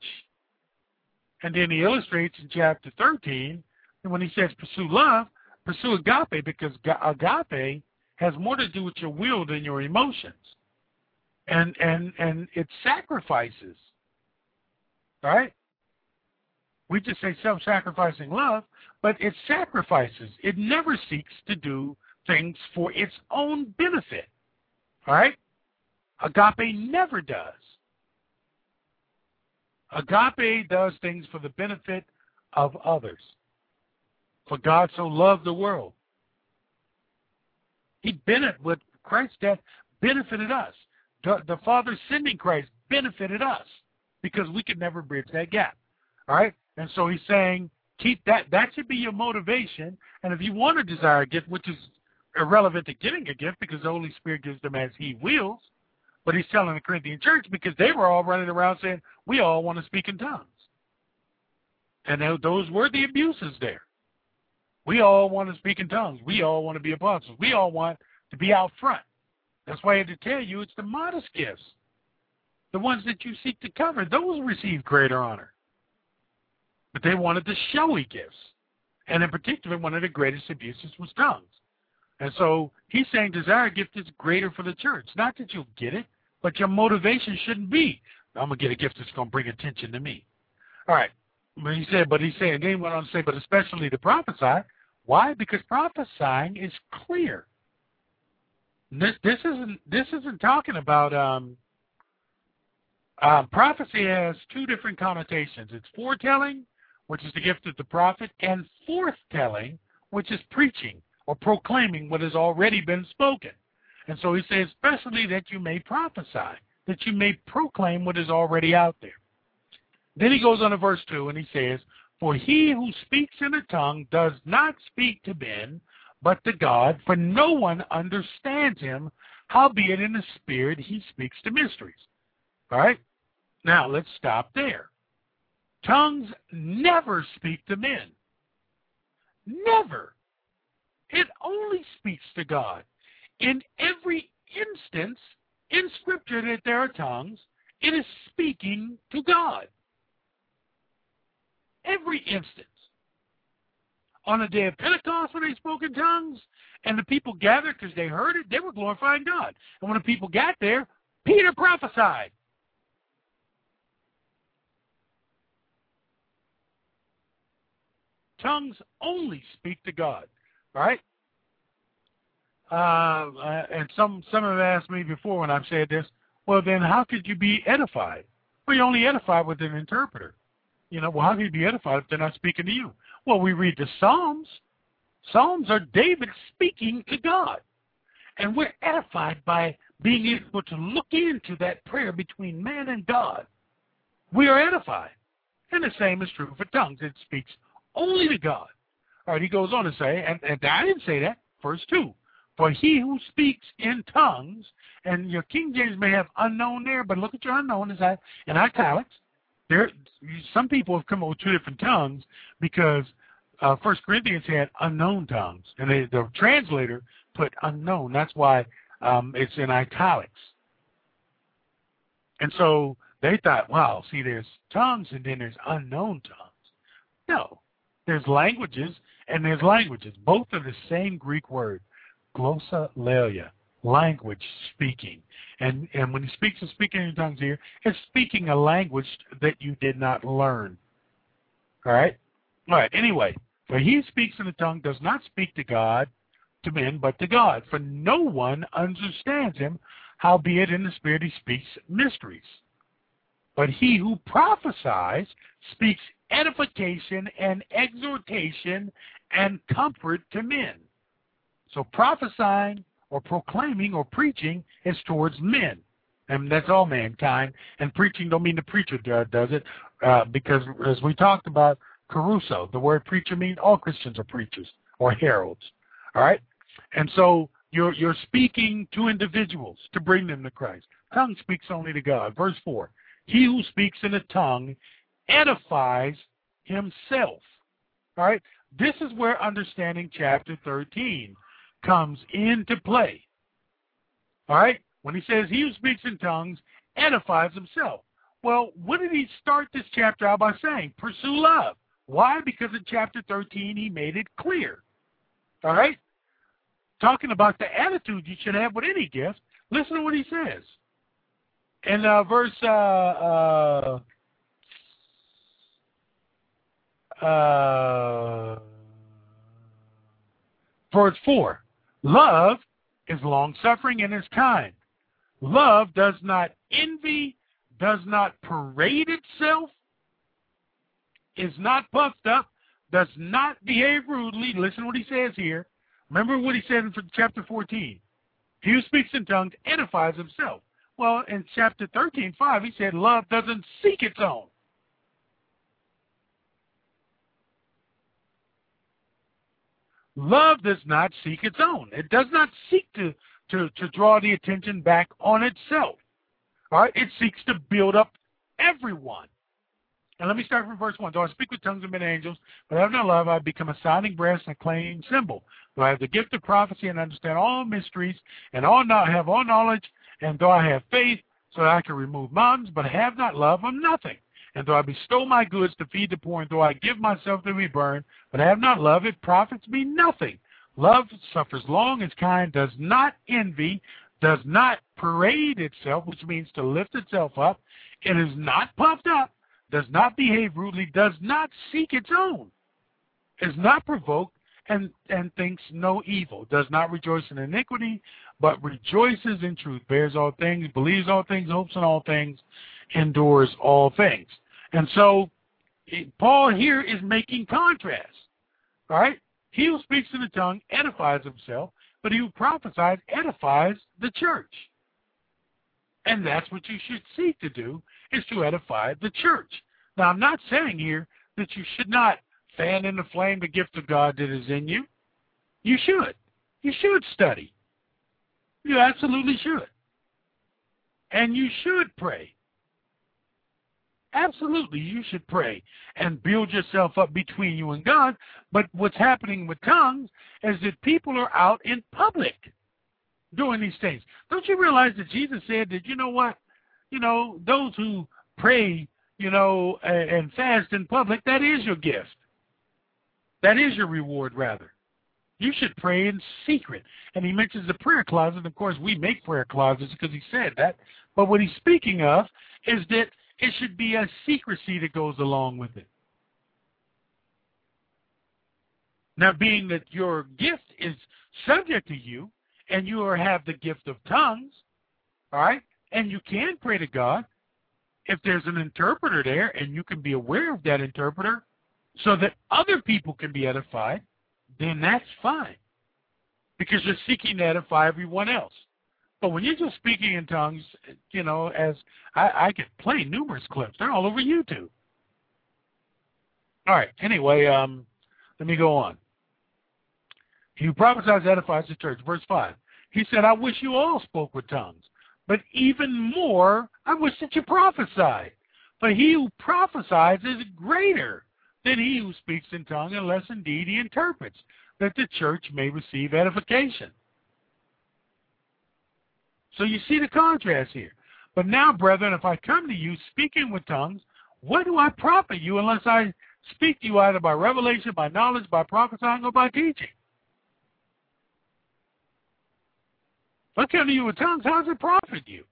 And then he illustrates in chapter thirteen, and when he says pursue love, pursue agape, because agape has more to do with your will than your emotions. And and and it sacrifices, right? We just say self-sacrificing love, but it sacrifices. It never seeks to do things for its own benefit, all right? Agape never does. Agape does things for the benefit of others. For God so loved the world. He benefited, with Christ's death, benefited us. The, the Father sending Christ benefited us because we could never bridge that gap. All right? And so he's saying, keep that. That should be your motivation. And if you want to desire a gift, which is irrelevant to getting a gift because the Holy Spirit gives them as he wills, but he's telling the Corinthian church because they were all running around saying, we all want to speak in tongues. And those were the abuses there. We all want to speak in tongues. We all want to be apostles. We all want to be out front. That's why I had to tell you it's the modest gifts. The ones that you seek to cover, those receive greater honor. But they wanted the showy gifts. And in particular, one of the greatest abuses was tongues. And so he's saying desire gift is greater for the church. Not that you'll get it, but your motivation shouldn't be, I'm going to get a gift that's going to bring attention to me. All right. But he said, but he's saying, then he went on to say, but especially to prophesy. Why? Because prophesying is clear. This this isn't this isn't talking about um, uh, prophecy has two different connotations. It's foretelling, which is the gift of the prophet, and forthtelling, which is preaching or proclaiming what has already been spoken. And so he says, especially that you may prophesy, that you may proclaim what is already out there. Then he goes on to verse two and he says, for he who speaks in a tongue does not speak to men, but to God, for no one understands him, howbeit in the Spirit he speaks to mysteries. All right? Now, let's stop there. Tongues never speak to men. Never. It only speaks to God. In every instance in Scripture that there are tongues, it is speaking to God. Every instance. On the day of Pentecost when they spoke in tongues and the people gathered because they heard it, they were glorifying God. And when the people got there, Peter prophesied. Tongues only speak to God, right? Uh, and some some have asked me before when I've said this, well, then how could you be edified? Well, you only edify with an interpreter. You know, well, how can you be edified if they're not speaking to you? Well, we read the Psalms. Psalms are David speaking to God. And we're edified by, being able to look into that prayer between man and God, we are edified. And the same is true for tongues. It speaks only to God. All right, he goes on to say, and, and I didn't say that, verse two. For he who speaks in tongues, and your King James may have unknown there, but look at your unknown is that in italics. There, some people have come up with two different tongues because uh, First Corinthians had unknown tongues, and they, the translator put unknown. That's why um, it's in italics. And so they thought, wow, see, there's tongues and then there's unknown tongues. No, there's languages and there's languages. Both are the same Greek word, glossolalia, language speaking. And and when he speaks of speaking in tongues here, it's speaking a language that you did not learn. All right? All right, anyway, for he who speaks in a tongue does not speak to God, to men, but to God. For no one understands him, howbeit in the Spirit he speaks mysteries. But he who prophesies speaks edification and exhortation and comfort to men. So prophesying or proclaiming or preaching is towards men. And that's all mankind. And preaching don't mean the preacher does it, uh, because as we talked about Caruso, the word preacher means all Christians are preachers or heralds. All right? And so you're, you're speaking to individuals to bring them to Christ. Tongue speaks only to God. Verse four. He who speaks in a tongue edifies himself. All right? This is where understanding chapter thirteen comes into play. All right? When he says he who speaks in tongues edifies himself. Well, what did he start this chapter out by saying? Pursue love. Why? Because in chapter thirteen he made it clear. All right? Talking about the attitude you should have with any gift, listen to what he says. In uh, verse uh, uh, uh, verse four, love is long-suffering and is kind. Love does not envy, does not parade itself, is not puffed up, does not behave rudely. Listen to what he says here. Remember what he said in chapter fourteen. He who speaks in tongues edifies himself. Well, in chapter thirteen, five, he said love doesn't seek its own. Love does not seek its own. It does not seek to, to, to draw the attention back on itself. All right? It seeks to build up everyone. And let me start from verse one. Though I speak with tongues of men and angels, but I have no love, I become a sounding brass and a clanging cymbal. Though I have the gift of prophecy and understand all mysteries, and all know, have all knowledge, and though I have faith, so that I can remove mountains, but have not love, I'm nothing. And though I bestow my goods to feed the poor, and though I give myself to be burned, but have not love, it profits me nothing. Love suffers long, is kind, does not envy, does not parade itself, which means to lift itself up. It is not puffed up, does not behave rudely, does not seek its own, is not provoked, and, and thinks no evil, does not rejoice in iniquity, but rejoices in truth, bears all things, believes all things, hopes in all things, endures all things. And so Paul here is making contrast. All right? He who speaks in the tongue edifies himself, but he who prophesies edifies the church. And that's what you should seek to do, is to edify the church. Now, I'm not saying here that you should not fan in the flame the gift of God that is in you. You should. You should study. You absolutely should. And you should pray. Absolutely, you should pray and build yourself up between you and God. But what's happening with tongues is that people are out in public doing these things. Don't you realize that Jesus said that, you know what, you know, those who pray, you know, and fast in public, that is your gift. That is your reward, rather. You should pray in secret. And he mentions the prayer closet. Of course, we make prayer closets because he said that. But what he's speaking of is that it should be a secrecy that goes along with it. Now, being that your gift is subject to you, and you have the gift of tongues, all right, and you can pray to God, if there's an interpreter there, and you can be aware of that interpreter so that other people can be edified, then that's fine, because you're seeking to edify everyone else. But when you're just speaking in tongues, you know, as I, I could play numerous clips. They're all over YouTube. All right. Anyway, um, let me go on. He who prophesies edifies the church. Verse five. He said, I wish you all spoke with tongues, but even more, I wish that you prophesied. For he who prophesies is greater than he who speaks in tongues, unless indeed he interprets, that the church may receive edification. So you see the contrast here. But now, brethren, if I come to you speaking with tongues, what do I profit you unless I speak to you either by revelation, by knowledge, by prophesying, or by teaching? If I come to you with tongues, how does it profit you?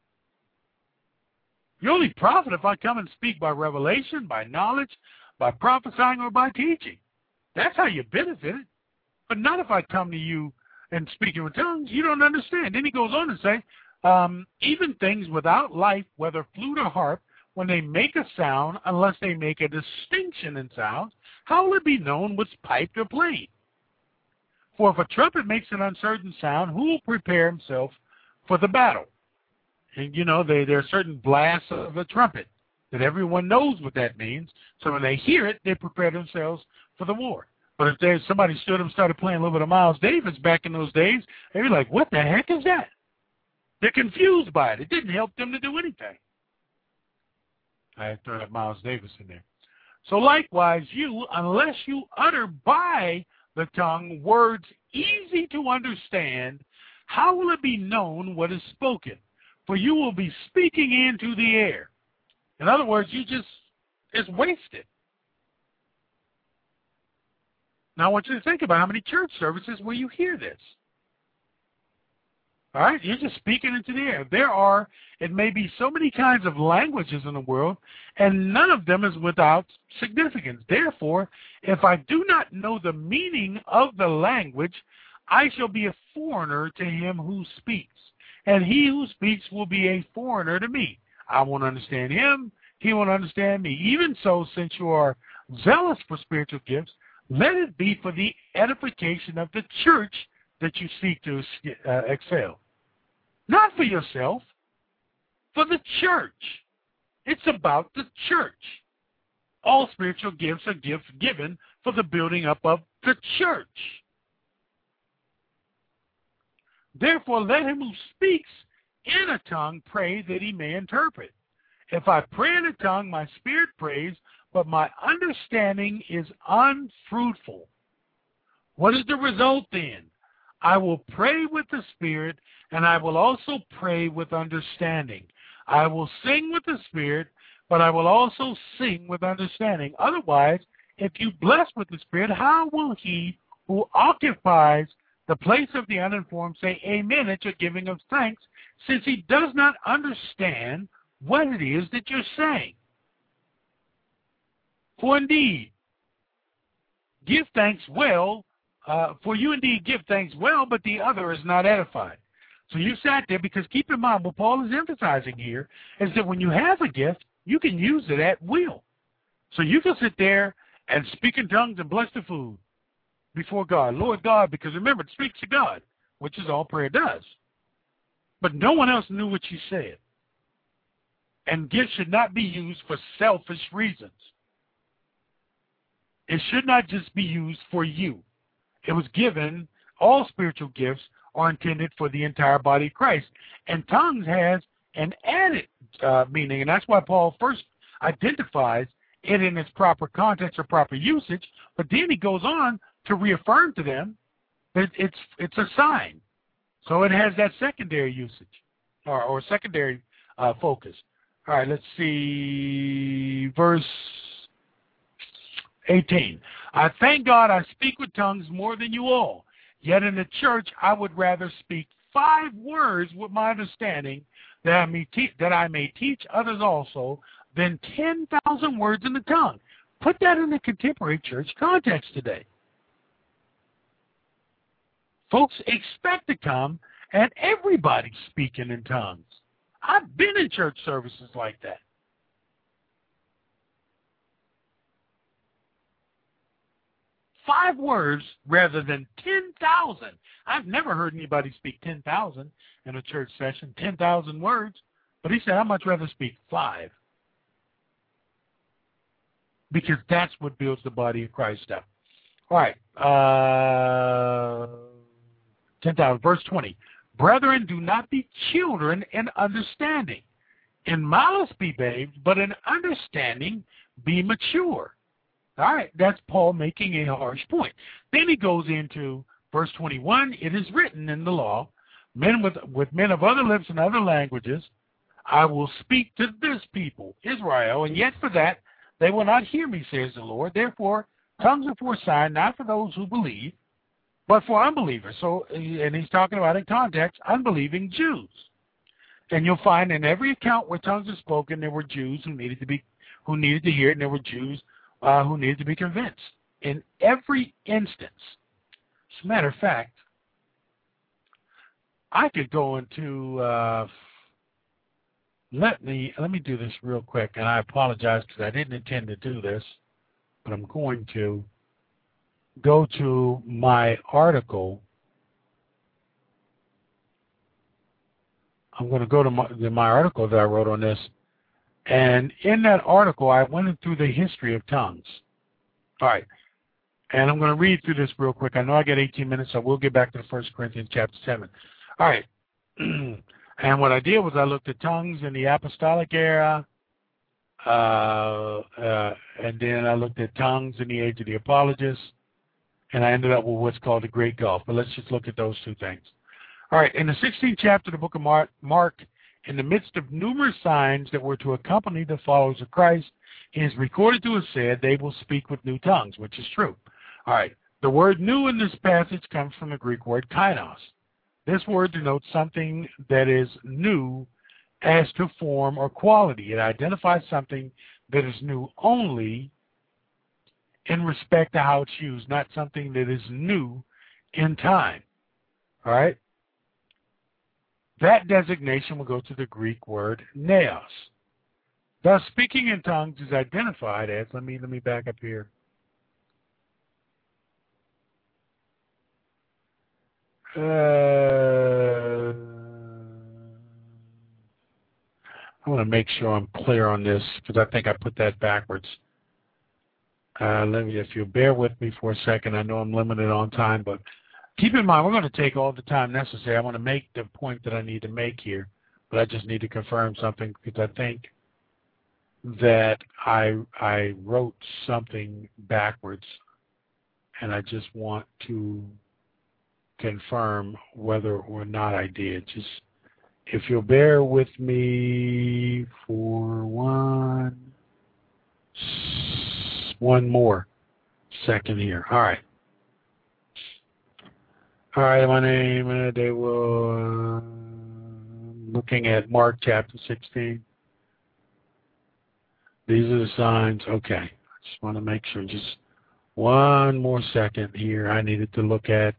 You only profit if I come and speak by revelation, by knowledge, by prophesying, or by teaching. That's how you benefit it. But not if I come to you and speaking with tongues. You don't understand. Then he goes on to say, um, even things without life, whether flute or harp, when they make a sound, unless they make a distinction in sounds, how will it be known what's piped or played? For if a trumpet makes an uncertain sound, who will prepare himself for the battle? And, you know, they, there are certain blasts of a trumpet that everyone knows what that means. So when they hear it, they prepare themselves for the war. But if there's somebody stood up and started playing a little bit of Miles Davis back in those days, they'd be like, what the heck is that? They're confused by it. It didn't help them to do anything. I throw that Miles Davis in there. So likewise, you, unless you utter by the tongue words easy to understand, how will it be known what is spoken? For you will be speaking into the air. In other words, you just, it's wasted. Now I want you to think about how many church services where you hear this. All right? You're just speaking into the air. There are, it may be so many kinds of languages in the world, and none of them is without significance. Therefore, if I do not know the meaning of the language, I shall be a foreigner to him who speaks, and he who speaks will be a foreigner to me. I won't understand him, he won't understand me. Even so, since you are zealous for spiritual gifts, let it be for the edification of the church that you seek to uh, excel. Not for yourself, for the church. It's about the church. All spiritual gifts are gifts given for the building up of the church. Therefore, let him who speaks in a tongue pray that he may interpret. If I pray in a tongue, my spirit prays, but my understanding is unfruitful. What is the result then? I will pray with the Spirit, and I will also pray with understanding. I will sing with the Spirit, but I will also sing with understanding. Otherwise, if you bless with the Spirit, how will he who occupies the place of the uninformed say amen at your giving of thanks, since he does not understand what it is that you're saying? For indeed, give thanks well, uh, for you indeed give thanks well, but the other is not edified. So you sat there, because keep in mind what Paul is emphasizing here is that when you have a gift, you can use it at will. So you can sit there and speak in tongues and bless the food before God. Lord God, because remember, it speaks to God, which is all prayer does. But no one else knew what you said. And gifts should not be used for selfish reasons. It should not just be used for you. It was given, all spiritual gifts are intended for the entire body of Christ. And tongues has an added uh, meaning, and that's why Paul first identifies it in its proper context or proper usage, but then he goes on to reaffirm to them that it's, it's a sign. So it has that secondary usage or, or secondary uh, focus. All right, let's see, verse eighteen. I thank God I speak with tongues more than you all. Yet in the church I would rather speak five words with my understanding that I may, te- that I may teach others also than ten thousand words in the tongue. Put that in the contemporary church context today. Folks expect to come and everybody's speaking in tongues. I've been in church services like that. Five words rather than ten thousand. I've never heard anybody speak ten thousand in a church session, ten thousand words. But he said, I'd much rather speak five. Because that's what builds the body of Christ up. All right. Uh, ten thousand. Verse twenty. Brethren, do not be children in understanding. In malice be babes, but in understanding be mature. All right. That's Paul making a harsh point. Then he goes into verse twenty-one. It is written in the law, men with, with men of other lips and other languages, I will speak to this people, Israel, and yet for that they will not hear me, says the Lord. Therefore, tongues are for a sign, not for those who believe, but for unbelievers. So, and he's talking about in context, unbelieving Jews. And you'll find in every account where tongues are spoken, there were Jews who needed to be, who needed to hear it, and there were Jews uh, who needed to be convinced. In every instance. As a matter of fact, I could go into. Uh, Let me let me do this real quick, and I apologize because I didn't intend to do this, but I'm going to go to my article. I'm going to go to my, to my article that I wrote on this, and in that article, I went through the history of tongues. All right, and I'm going to read through this real quick. I know I got eighteen minutes, so we'll get back to the First Corinthians chapter seven. All right. And what I did was I looked at tongues in the apostolic era, uh, uh, and then I looked at tongues in the age of the apologists, and I ended up with what's called the Great Gulf. But let's just look at those two things. All right, in the sixteenth chapter of the book of Mark, Mark, in the midst of numerous signs that were to accompany the followers of Christ, he is recorded to have said they will speak with new tongues, which is true. All right, the word new in this passage comes from the Greek word kainos. This word denotes something that is new as to form or quality. It identifies something that is new only in respect to how it's used, not something that is new in time. All right? That designation will go to the Greek word neos. Thus, speaking in tongues is identified as, let me, let me back up here. Uh, I want to make sure I'm clear on this because I think I put that backwards. Uh, let me, if you'll bear with me for a second, I know I'm limited on time, but keep in mind we're going to take all the time necessary. I want to make the point that I need to make here, but I just need to confirm something because I think that I I wrote something backwards, and I just want to confirm whether or not I did. Just if you'll bear with me for one one more second here. All right. All right, my name, uh, they will, uh, looking at Mark chapter sixteen. These are the signs. Okay. I just want to make sure. Just one more second here. I needed to look at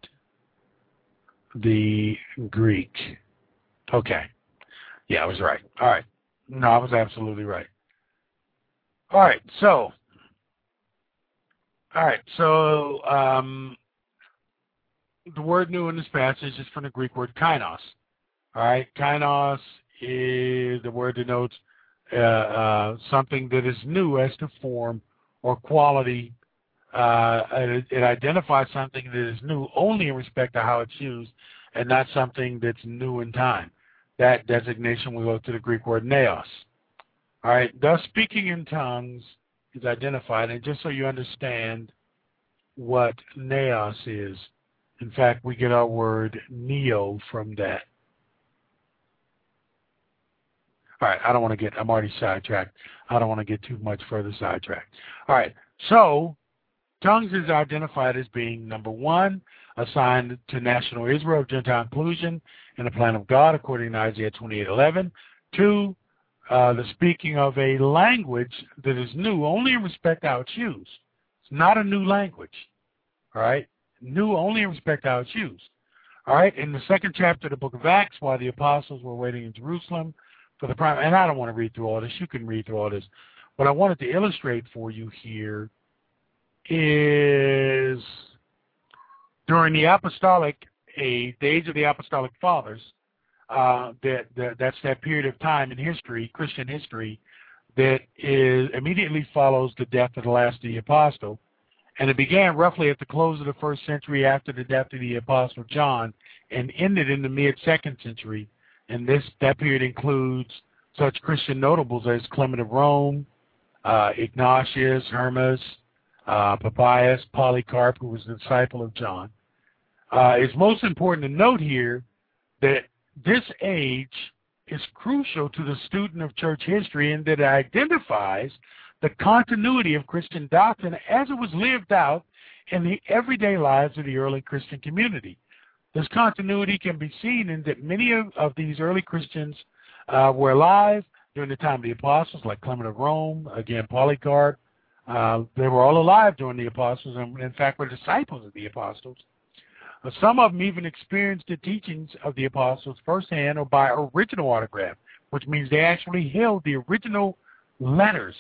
the Greek. Okay. Yeah, I was right. All right. No, I was absolutely right. All right. So, all right. So, um, the word new in this passage is from the Greek word kainos. All right. Kainos is the word that denotes uh, uh, something that is new as to form or quality. Uh, it, it identifies something that is new only in respect to how it's used and not something that's new in time. That designation will go to the Greek word neos. All right, thus speaking in tongues is identified, and just so you understand what neos is, in fact, we get our word neo from that. All right, I don't want to get, I'm already sidetracked. I don't want to get too much further sidetracked. All right, so tongues is identified as being, number one, assigned to national Israel of Gentile inclusion in the plan of God, according to Isaiah twenty-eight eleven. Two, uh, the speaking of a language that is new only in respect to how it's used. It's not a new language, all right? New only in respect to how it's used. All right, in the second chapter of the book of Acts, while the apostles were waiting in Jerusalem for the prime, and I don't want to read through all this. You can read through all this. What I wanted to illustrate for you here is during the apostolic age, the age of the apostolic fathers, uh, that, that that's that period of time in history, Christian history, that is immediately follows the death of the last of the apostle. And it began roughly at the close of the first century after the death of the apostle John and ended in the mid-second century. And this that period includes such Christian notables as Clement of Rome, uh, Ignatius, Hermas, uh, Papias, Polycarp, who was the disciple of John. Uh, it's most important to note here that this age is crucial to the student of church history in that it identifies the continuity of Christian doctrine as it was lived out in the everyday lives of the early Christian community. This continuity can be seen in that many of, of these early Christians uh, were alive during the time of the apostles, like Clement of Rome, again, Polycarp. Uh, they were all alive during the apostles and, in fact, were disciples of the apostles. Uh, some of them even experienced the teachings of the apostles firsthand or by original autograph, which means they actually held the original letters.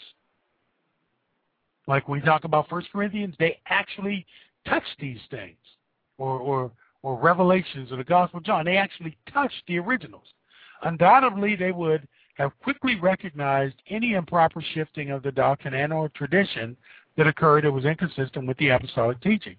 Like when we talk about First Corinthians, they actually touched these things, or, or, or Revelations or the Gospel of John. They actually touched the originals. Undoubtedly, they would have quickly recognized any improper shifting of the doctrine and or tradition that occurred that was inconsistent with the apostolic teaching.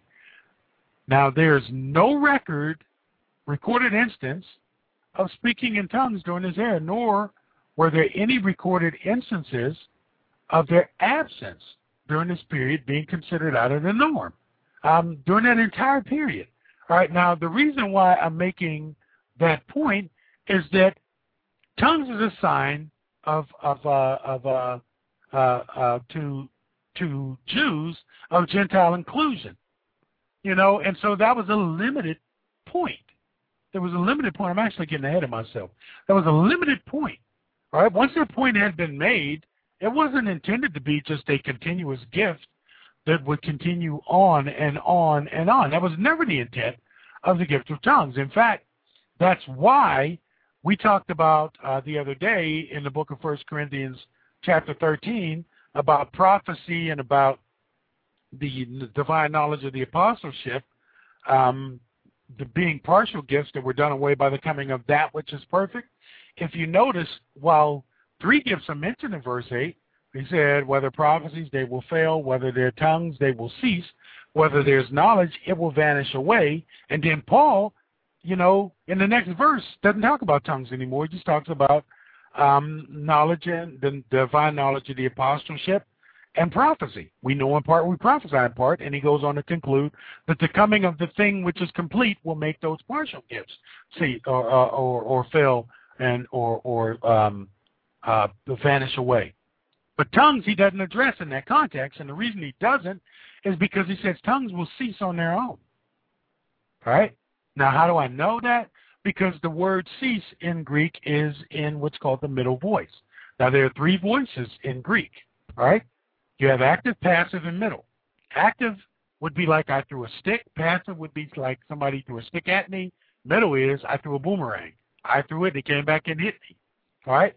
Now, there's no record, recorded instance of speaking in tongues during this era, nor were there any recorded instances of their absence during this period being considered out of the norm um, during that entire period. All right, now the reason why I'm making that point is that tongues is a sign of of uh, of uh, uh, uh, to to Jews of Gentile inclusion, you know, and so that was a limited point. There was a limited point. I'm actually getting ahead of myself. There was a limited point. All right, once that point had been made, it wasn't intended to be just a continuous gift that would continue on and on and on. That was never the intent of the gift of tongues. In fact, that's why we talked about uh, the other day in the book of First Corinthians chapter thirteen about prophecy and about the divine knowledge of the apostleship, um, the being partial gifts that were done away by the coming of that which is perfect. If you notice, while three gifts are mentioned in verse eight, he said, whether prophecies, they will fail, whether they're tongues, they will cease, whether there's knowledge, it will vanish away. And then Paul, you know, in the next verse, doesn't talk about tongues anymore. He just talks about um, knowledge and the divine knowledge of the apostleship and prophecy. We know in part, we prophesy in part, and he goes on to conclude that the coming of the thing which is complete will make those partial gifts see or or, or, or fail and or or um, uh, vanish away. But tongues he doesn't address in that context, and the reason he doesn't is because he says tongues will cease on their own. All right? Now, how do I know that? Because the word cease in Greek is in what's called the middle voice. Now, there are three voices in Greek. All right? You have active, passive, and middle. Active would be like I threw a stick. Passive would be like somebody threw a stick at me. Middle is I threw a boomerang. I threw it, it came back and hit me. All right?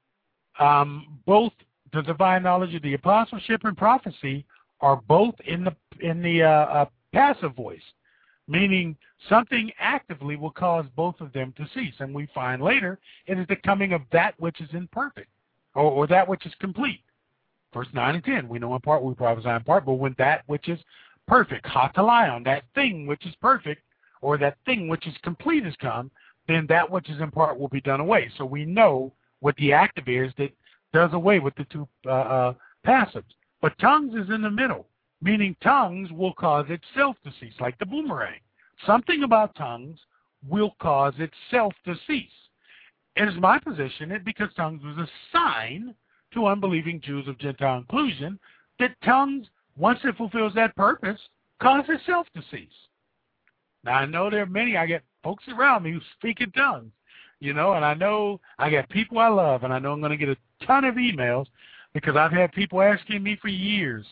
Um, both the divine knowledge of the apostleship and prophecy are both in the in the uh, uh, passive voice, meaning something actively will cause both of them to cease. And we find later it is the coming of that which is imperfect, or, or that which is complete. Verse nine and ten, we know in part, we prophesy in part, but when that which is perfect, hatalaion, that thing which is perfect, or that thing which is complete has come, then that which is in part will be done away. So we know what the active is that does away with the two uh, uh, passives. But tongues is in the middle, meaning tongues will cause itself to cease, like the boomerang. Something about tongues will cause itself to cease. It is my position that because tongues was a sign to unbelieving Jews of Gentile inclusion, that tongues, once it fulfills that purpose, cause itself to cease. Now, I know there are many, I get folks around me who speak in tongues, you know, and I know I got people I love, and I know I'm going to get a ton of emails because I've had people asking me for years,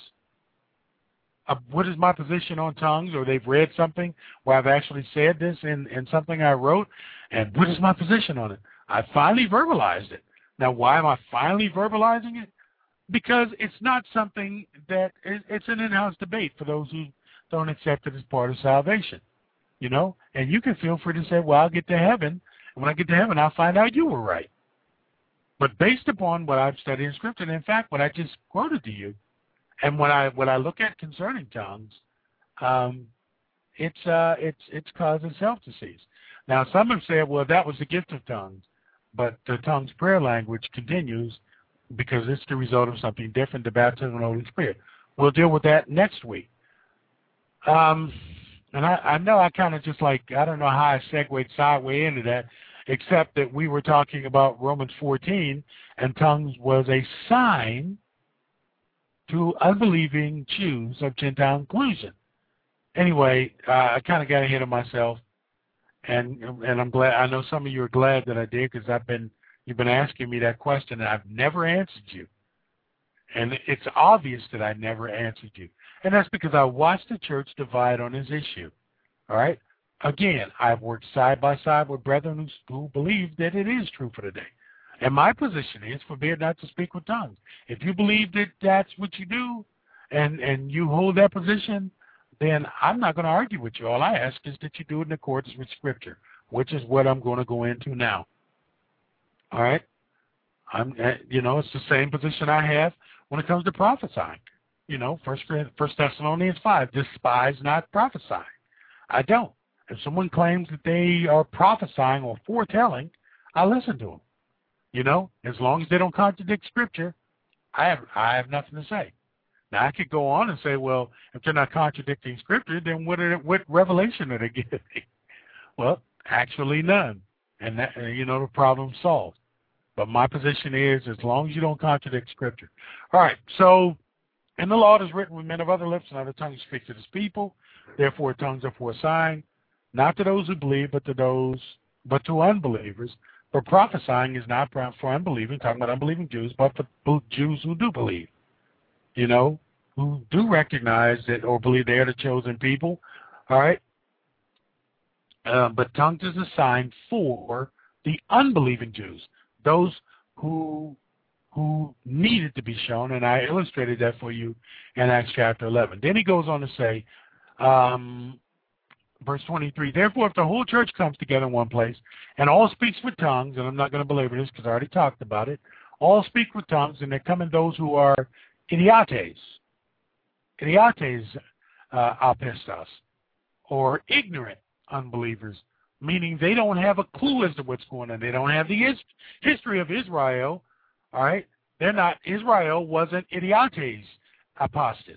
uh, what is my position on tongues, or they've read something where I've actually said this in, in something I wrote, and what is my position on it? I finally verbalized it. Now, why am I finally verbalizing it? Because it's not something that is, it's an in-house debate for those who don't accept it as part of salvation. you know, and you can feel free to say, well, I'll get to heaven, and when I get to heaven, I'll find out you were right. But based upon what I've studied in Scripture, and in fact, what I just quoted to you, and when I when I look at concerning tongues, um, it's uh, it's it's cause itself to cease. Now, some have said, well, that was the gift of tongues, but the tongues prayer language continues because it's the result of something different, the baptism of the Holy Spirit. We'll deal with that next week. Um, and I, I know I kind of just like, I don't know how I segued sideways into that, except that we were talking about Romans fourteen, and tongues was a sign to unbelieving Jews of Gentile inclusion. Anyway, uh, I kind of got ahead of myself, and and I'm glad. I know some of you are glad that I did, because I've been you've been asking me that question, and I've never answered you. And it's obvious that I never answered you, and that's because I watched the church divide on this issue. All right. Again, I've worked side by side with brethren who, who believe that it is true for today. And my position is, forbid not to speak with tongues. If you believe that that's what you do, and, and you hold that position, then I'm not going to argue with you. All I ask is that you do it in accordance with Scripture, which is what I'm going to go into now. All right? I'm, you know, it's the same position I have when it comes to prophesying. You know, First Thessalonians five, despise not prophesying. I don't. If someone claims that they are prophesying or foretelling, I listen to them. You know, as long as they don't contradict Scripture, I have I have nothing to say. Now, I could go on and say, well, if they're not contradicting Scripture, then what, are, what revelation are they giving? Well, actually none. And, that, you know, the problem's solved. But my position is, as long as you don't contradict Scripture. All right, so, and the law is written with men of other lips and other tongues speak to this people. Therefore, tongues are for a sign, not to those who believe, but to those, but to unbelievers. For prophesying is not for unbelieving, talking about unbelieving Jews, but for Jews who do believe, you know, who do recognize that or believe they are the chosen people. All right. Uh, but tongues is a sign for the unbelieving Jews, those who who needed to be shown, and I illustrated that for you in Acts chapter eleven. Then he goes on to say, um, verse twenty-three, therefore, if the whole church comes together in one place and all speaks with tongues, and I'm not going to belabor this because I already talked about it, all speak with tongues, and there come in those who are idiotes, idiotes uh, apistos, or ignorant unbelievers, meaning they don't have a clue as to what's going on. They don't have the his- history of Israel, all right? They're not, Israel wasn't idiotes apostas,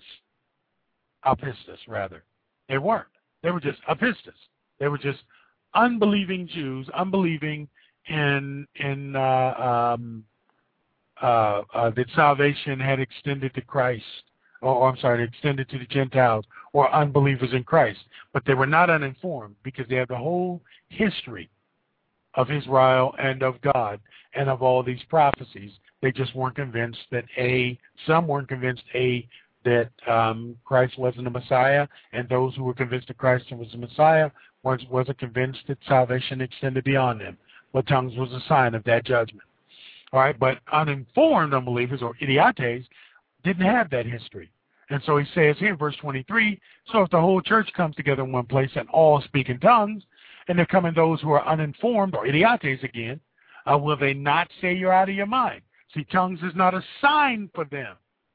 apistos, rather. They weren't. They were just apistos. They were just unbelieving Jews, unbelieving in in uh, um, uh, uh, that salvation had extended to Christ, or, or I'm sorry, extended to the Gentiles, or unbelievers in Christ. But they were not uninformed because they have the whole history of Israel and of God and of all these prophecies. They just weren't convinced that A, some weren't convinced A, that um, Christ wasn't the Messiah, and those who were convinced that Christ was the Messiah was, wasn't convinced that salvation extended beyond them. But tongues was a sign of that judgment. All right, but uninformed unbelievers, or idiotes, didn't have that history. And so he says here in verse twenty-three, so if the whole church comes together in one place and all speak in tongues, and there come in those who are uninformed, or idiotes again, uh, will they not say you're out of your mind? See, tongues is not a sign for them.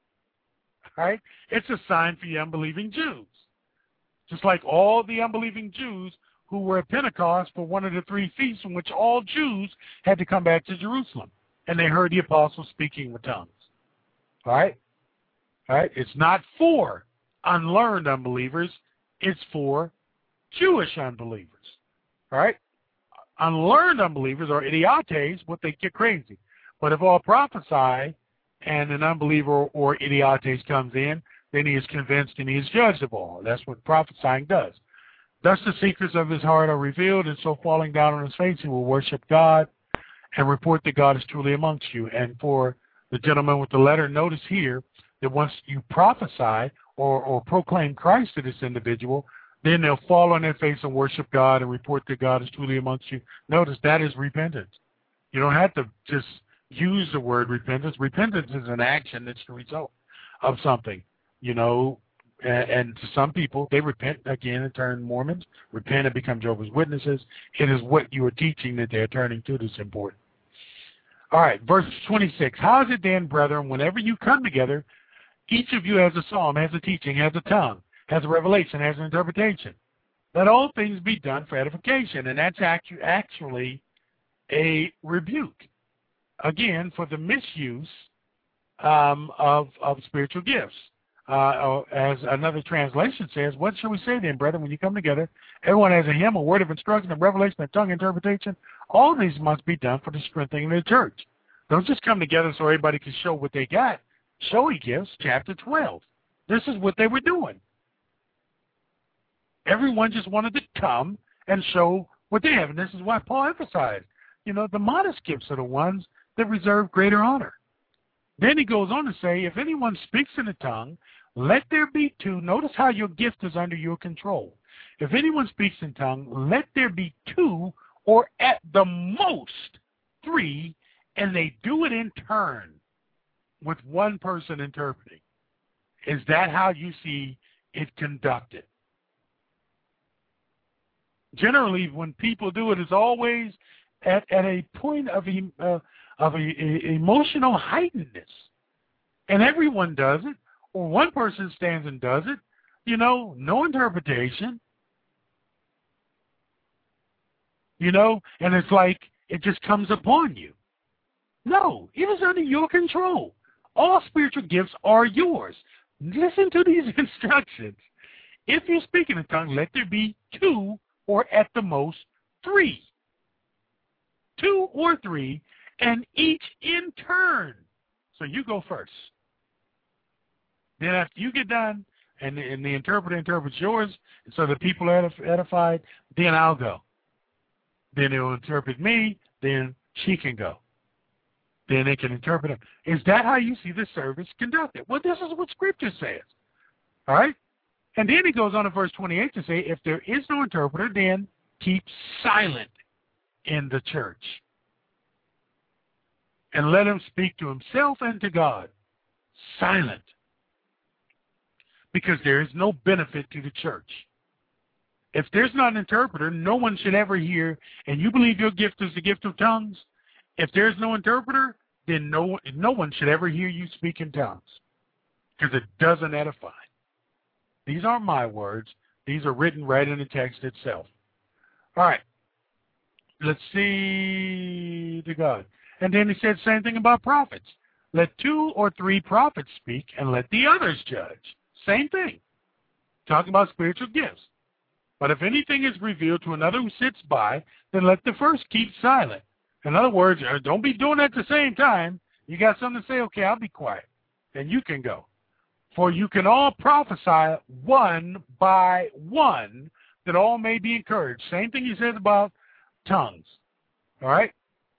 Right? It's a sign for the unbelieving Jews. Just like all the unbelieving Jews who were at Pentecost for one of the three feasts in which all Jews had to come back to Jerusalem. And they heard the apostles speaking with tongues. All right? All right? It's not for unlearned unbelievers. It's for Jewish unbelievers. All right? Unlearned unbelievers, or idiotes, what they get crazy. But if all prophesy, and an unbeliever or idiotes comes in, then he is convinced and he is judged of all. That's what prophesying does. Thus the secrets of his heart are revealed, and so falling down on his face he will worship God and report that God is truly amongst you. And for the gentleman with the letter, notice here that once you prophesy or, or proclaim Christ to this individual, then they'll fall on their face and worship God and report that God is truly amongst you. Notice that is repentance. You don't have to just use the word repentance. Repentance is an action that's the result of something. You know, And, and to some people, they repent again and turn Mormons, repent and become Jehovah's Witnesses. It is what you are teaching that they're turning to that's important. All right, verse twenty-six. How is it then, brethren, whenever you come together, each of you has a psalm, has a teaching, has a tongue, has a revelation, has an interpretation. Let all things be done for edification. And that's actu actually a rebuke, again, for the misuse um, of, of spiritual gifts. Uh, as another translation says, what shall we say then, brethren, when you come together? Everyone has a hymn, a word of instruction, a revelation, a tongue interpretation. All these must be done for the strengthening of the church. Don't just come together so everybody can show what they got. Showy gifts, chapter twelve. This is what they were doing. Everyone just wanted to come and show what they have. And this is why Paul emphasized, you know, the modest gifts are the ones that reserve greater honor. Then he goes on to say, if anyone speaks in a tongue, let there be two. Notice how your gift is under your control. If anyone speaks in tongue, let there be two or at the most three, and they do it in turn with one person interpreting. Is that how you see it conducted? Generally, when people do it, it's always at, at a point of, uh, of a, a emotional heightenedness. And everyone does it, or one person stands and does it. You know, no interpretation. You know, and it's like it just comes upon you. No, it is under your control. All spiritual gifts are yours. Listen to these instructions. If you speak in a tongue, let there be two or at the most three. Two or three, and each in turn. So you go first. Then after you get done, and the, and the interpreter interprets yours, so the people are edified, then I'll go. Then he'll interpret me, then she can go. Then they can interpret them. Is that how you see the service conducted? Well, this is what Scripture says. All right? And then he goes on in verse twenty-eight to say, if there is no interpreter, then keep silent in the church. And let him speak to himself and to God. Silent. Because there is no benefit to the church. If there's not an interpreter, no one should ever hear, and you believe your gift is the gift of tongues, if there's no interpreter, then no, no one should ever hear you speak in tongues. Because it doesn't edify. These aren't my words. These are written right in the text itself. All right. Let's see to God. And then he said the same thing about prophets. Let two or three prophets speak and let the others judge. Same thing. Talking about spiritual gifts. But if anything is revealed to another who sits by, then let the first keep silent. In other words, don't be doing it at the same time. You got something to say, okay, I'll be quiet. Then you can go. For you can all prophesy one by one, that all may be encouraged. Same thing he says about tongues. All right?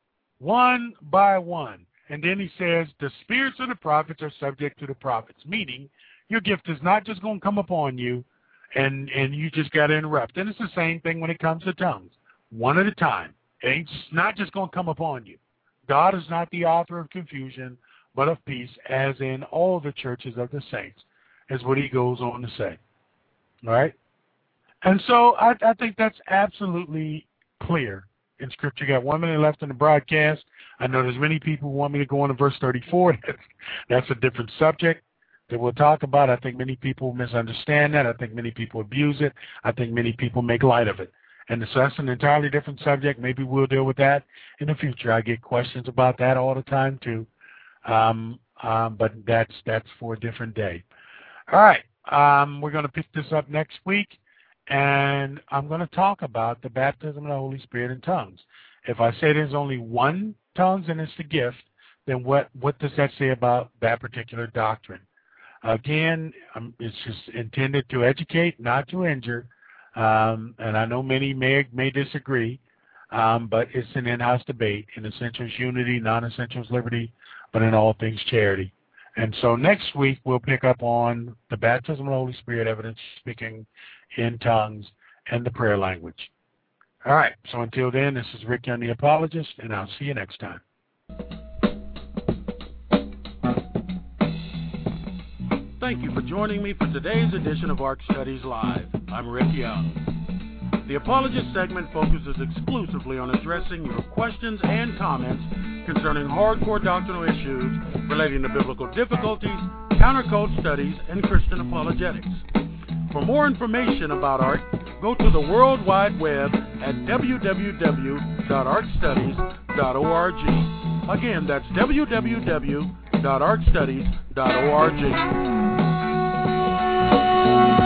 One by one. And then he says, the spirits of the prophets are subject to the prophets. Meaning, your gift is not just going to come upon you, and, and you just got to interrupt. And it's the same thing when it comes to tongues. One at a time. It's not just going to come upon you. God is not the author of confusion, but of peace, as in all the churches of the saints, is what he goes on to say. All right? And so I, I think that's absolutely clear in Scripture. You got one minute left in the broadcast. I know there's many people who want me to go on to verse thirty-four. That's, that's a different subject that we'll talk about. I think many people misunderstand that. I think many people abuse it. I think many people make light of it. And so that's an entirely different subject. Maybe we'll deal with that in the future. I get questions about that all the time too. Um, um, but that's that's for a different day. All right. Um, we're going to pick this up next week, and I'm going to talk about the baptism of the Holy Spirit in tongues. If I say there's only one tongues and it's the gift, then what, what does that say about that particular doctrine? Again, um, it's just intended to educate, not to injure. Um, and I know many may may disagree, um, but it's an in-house debate. In essentials, unity, non-essentials, liberty, but in all things, charity. And so next week, we'll pick up on the baptism of the Holy Spirit, evidence speaking in tongues, and the prayer language. All right, so until then, this is Rick Young, the Apologist, and I'll see you next time. Thank you for joining me for today's edition of Arc Studies Live. I'm Rick Young. The Apologist segment focuses exclusively on addressing your questions and comments concerning hardcore doctrinal issues relating to biblical difficulties, countercult studies, and Christian apologetics. For more information about ARC, go to the World Wide Web at w w w dot arc studies dot org. Again, that's w w w dot arc studies dot org.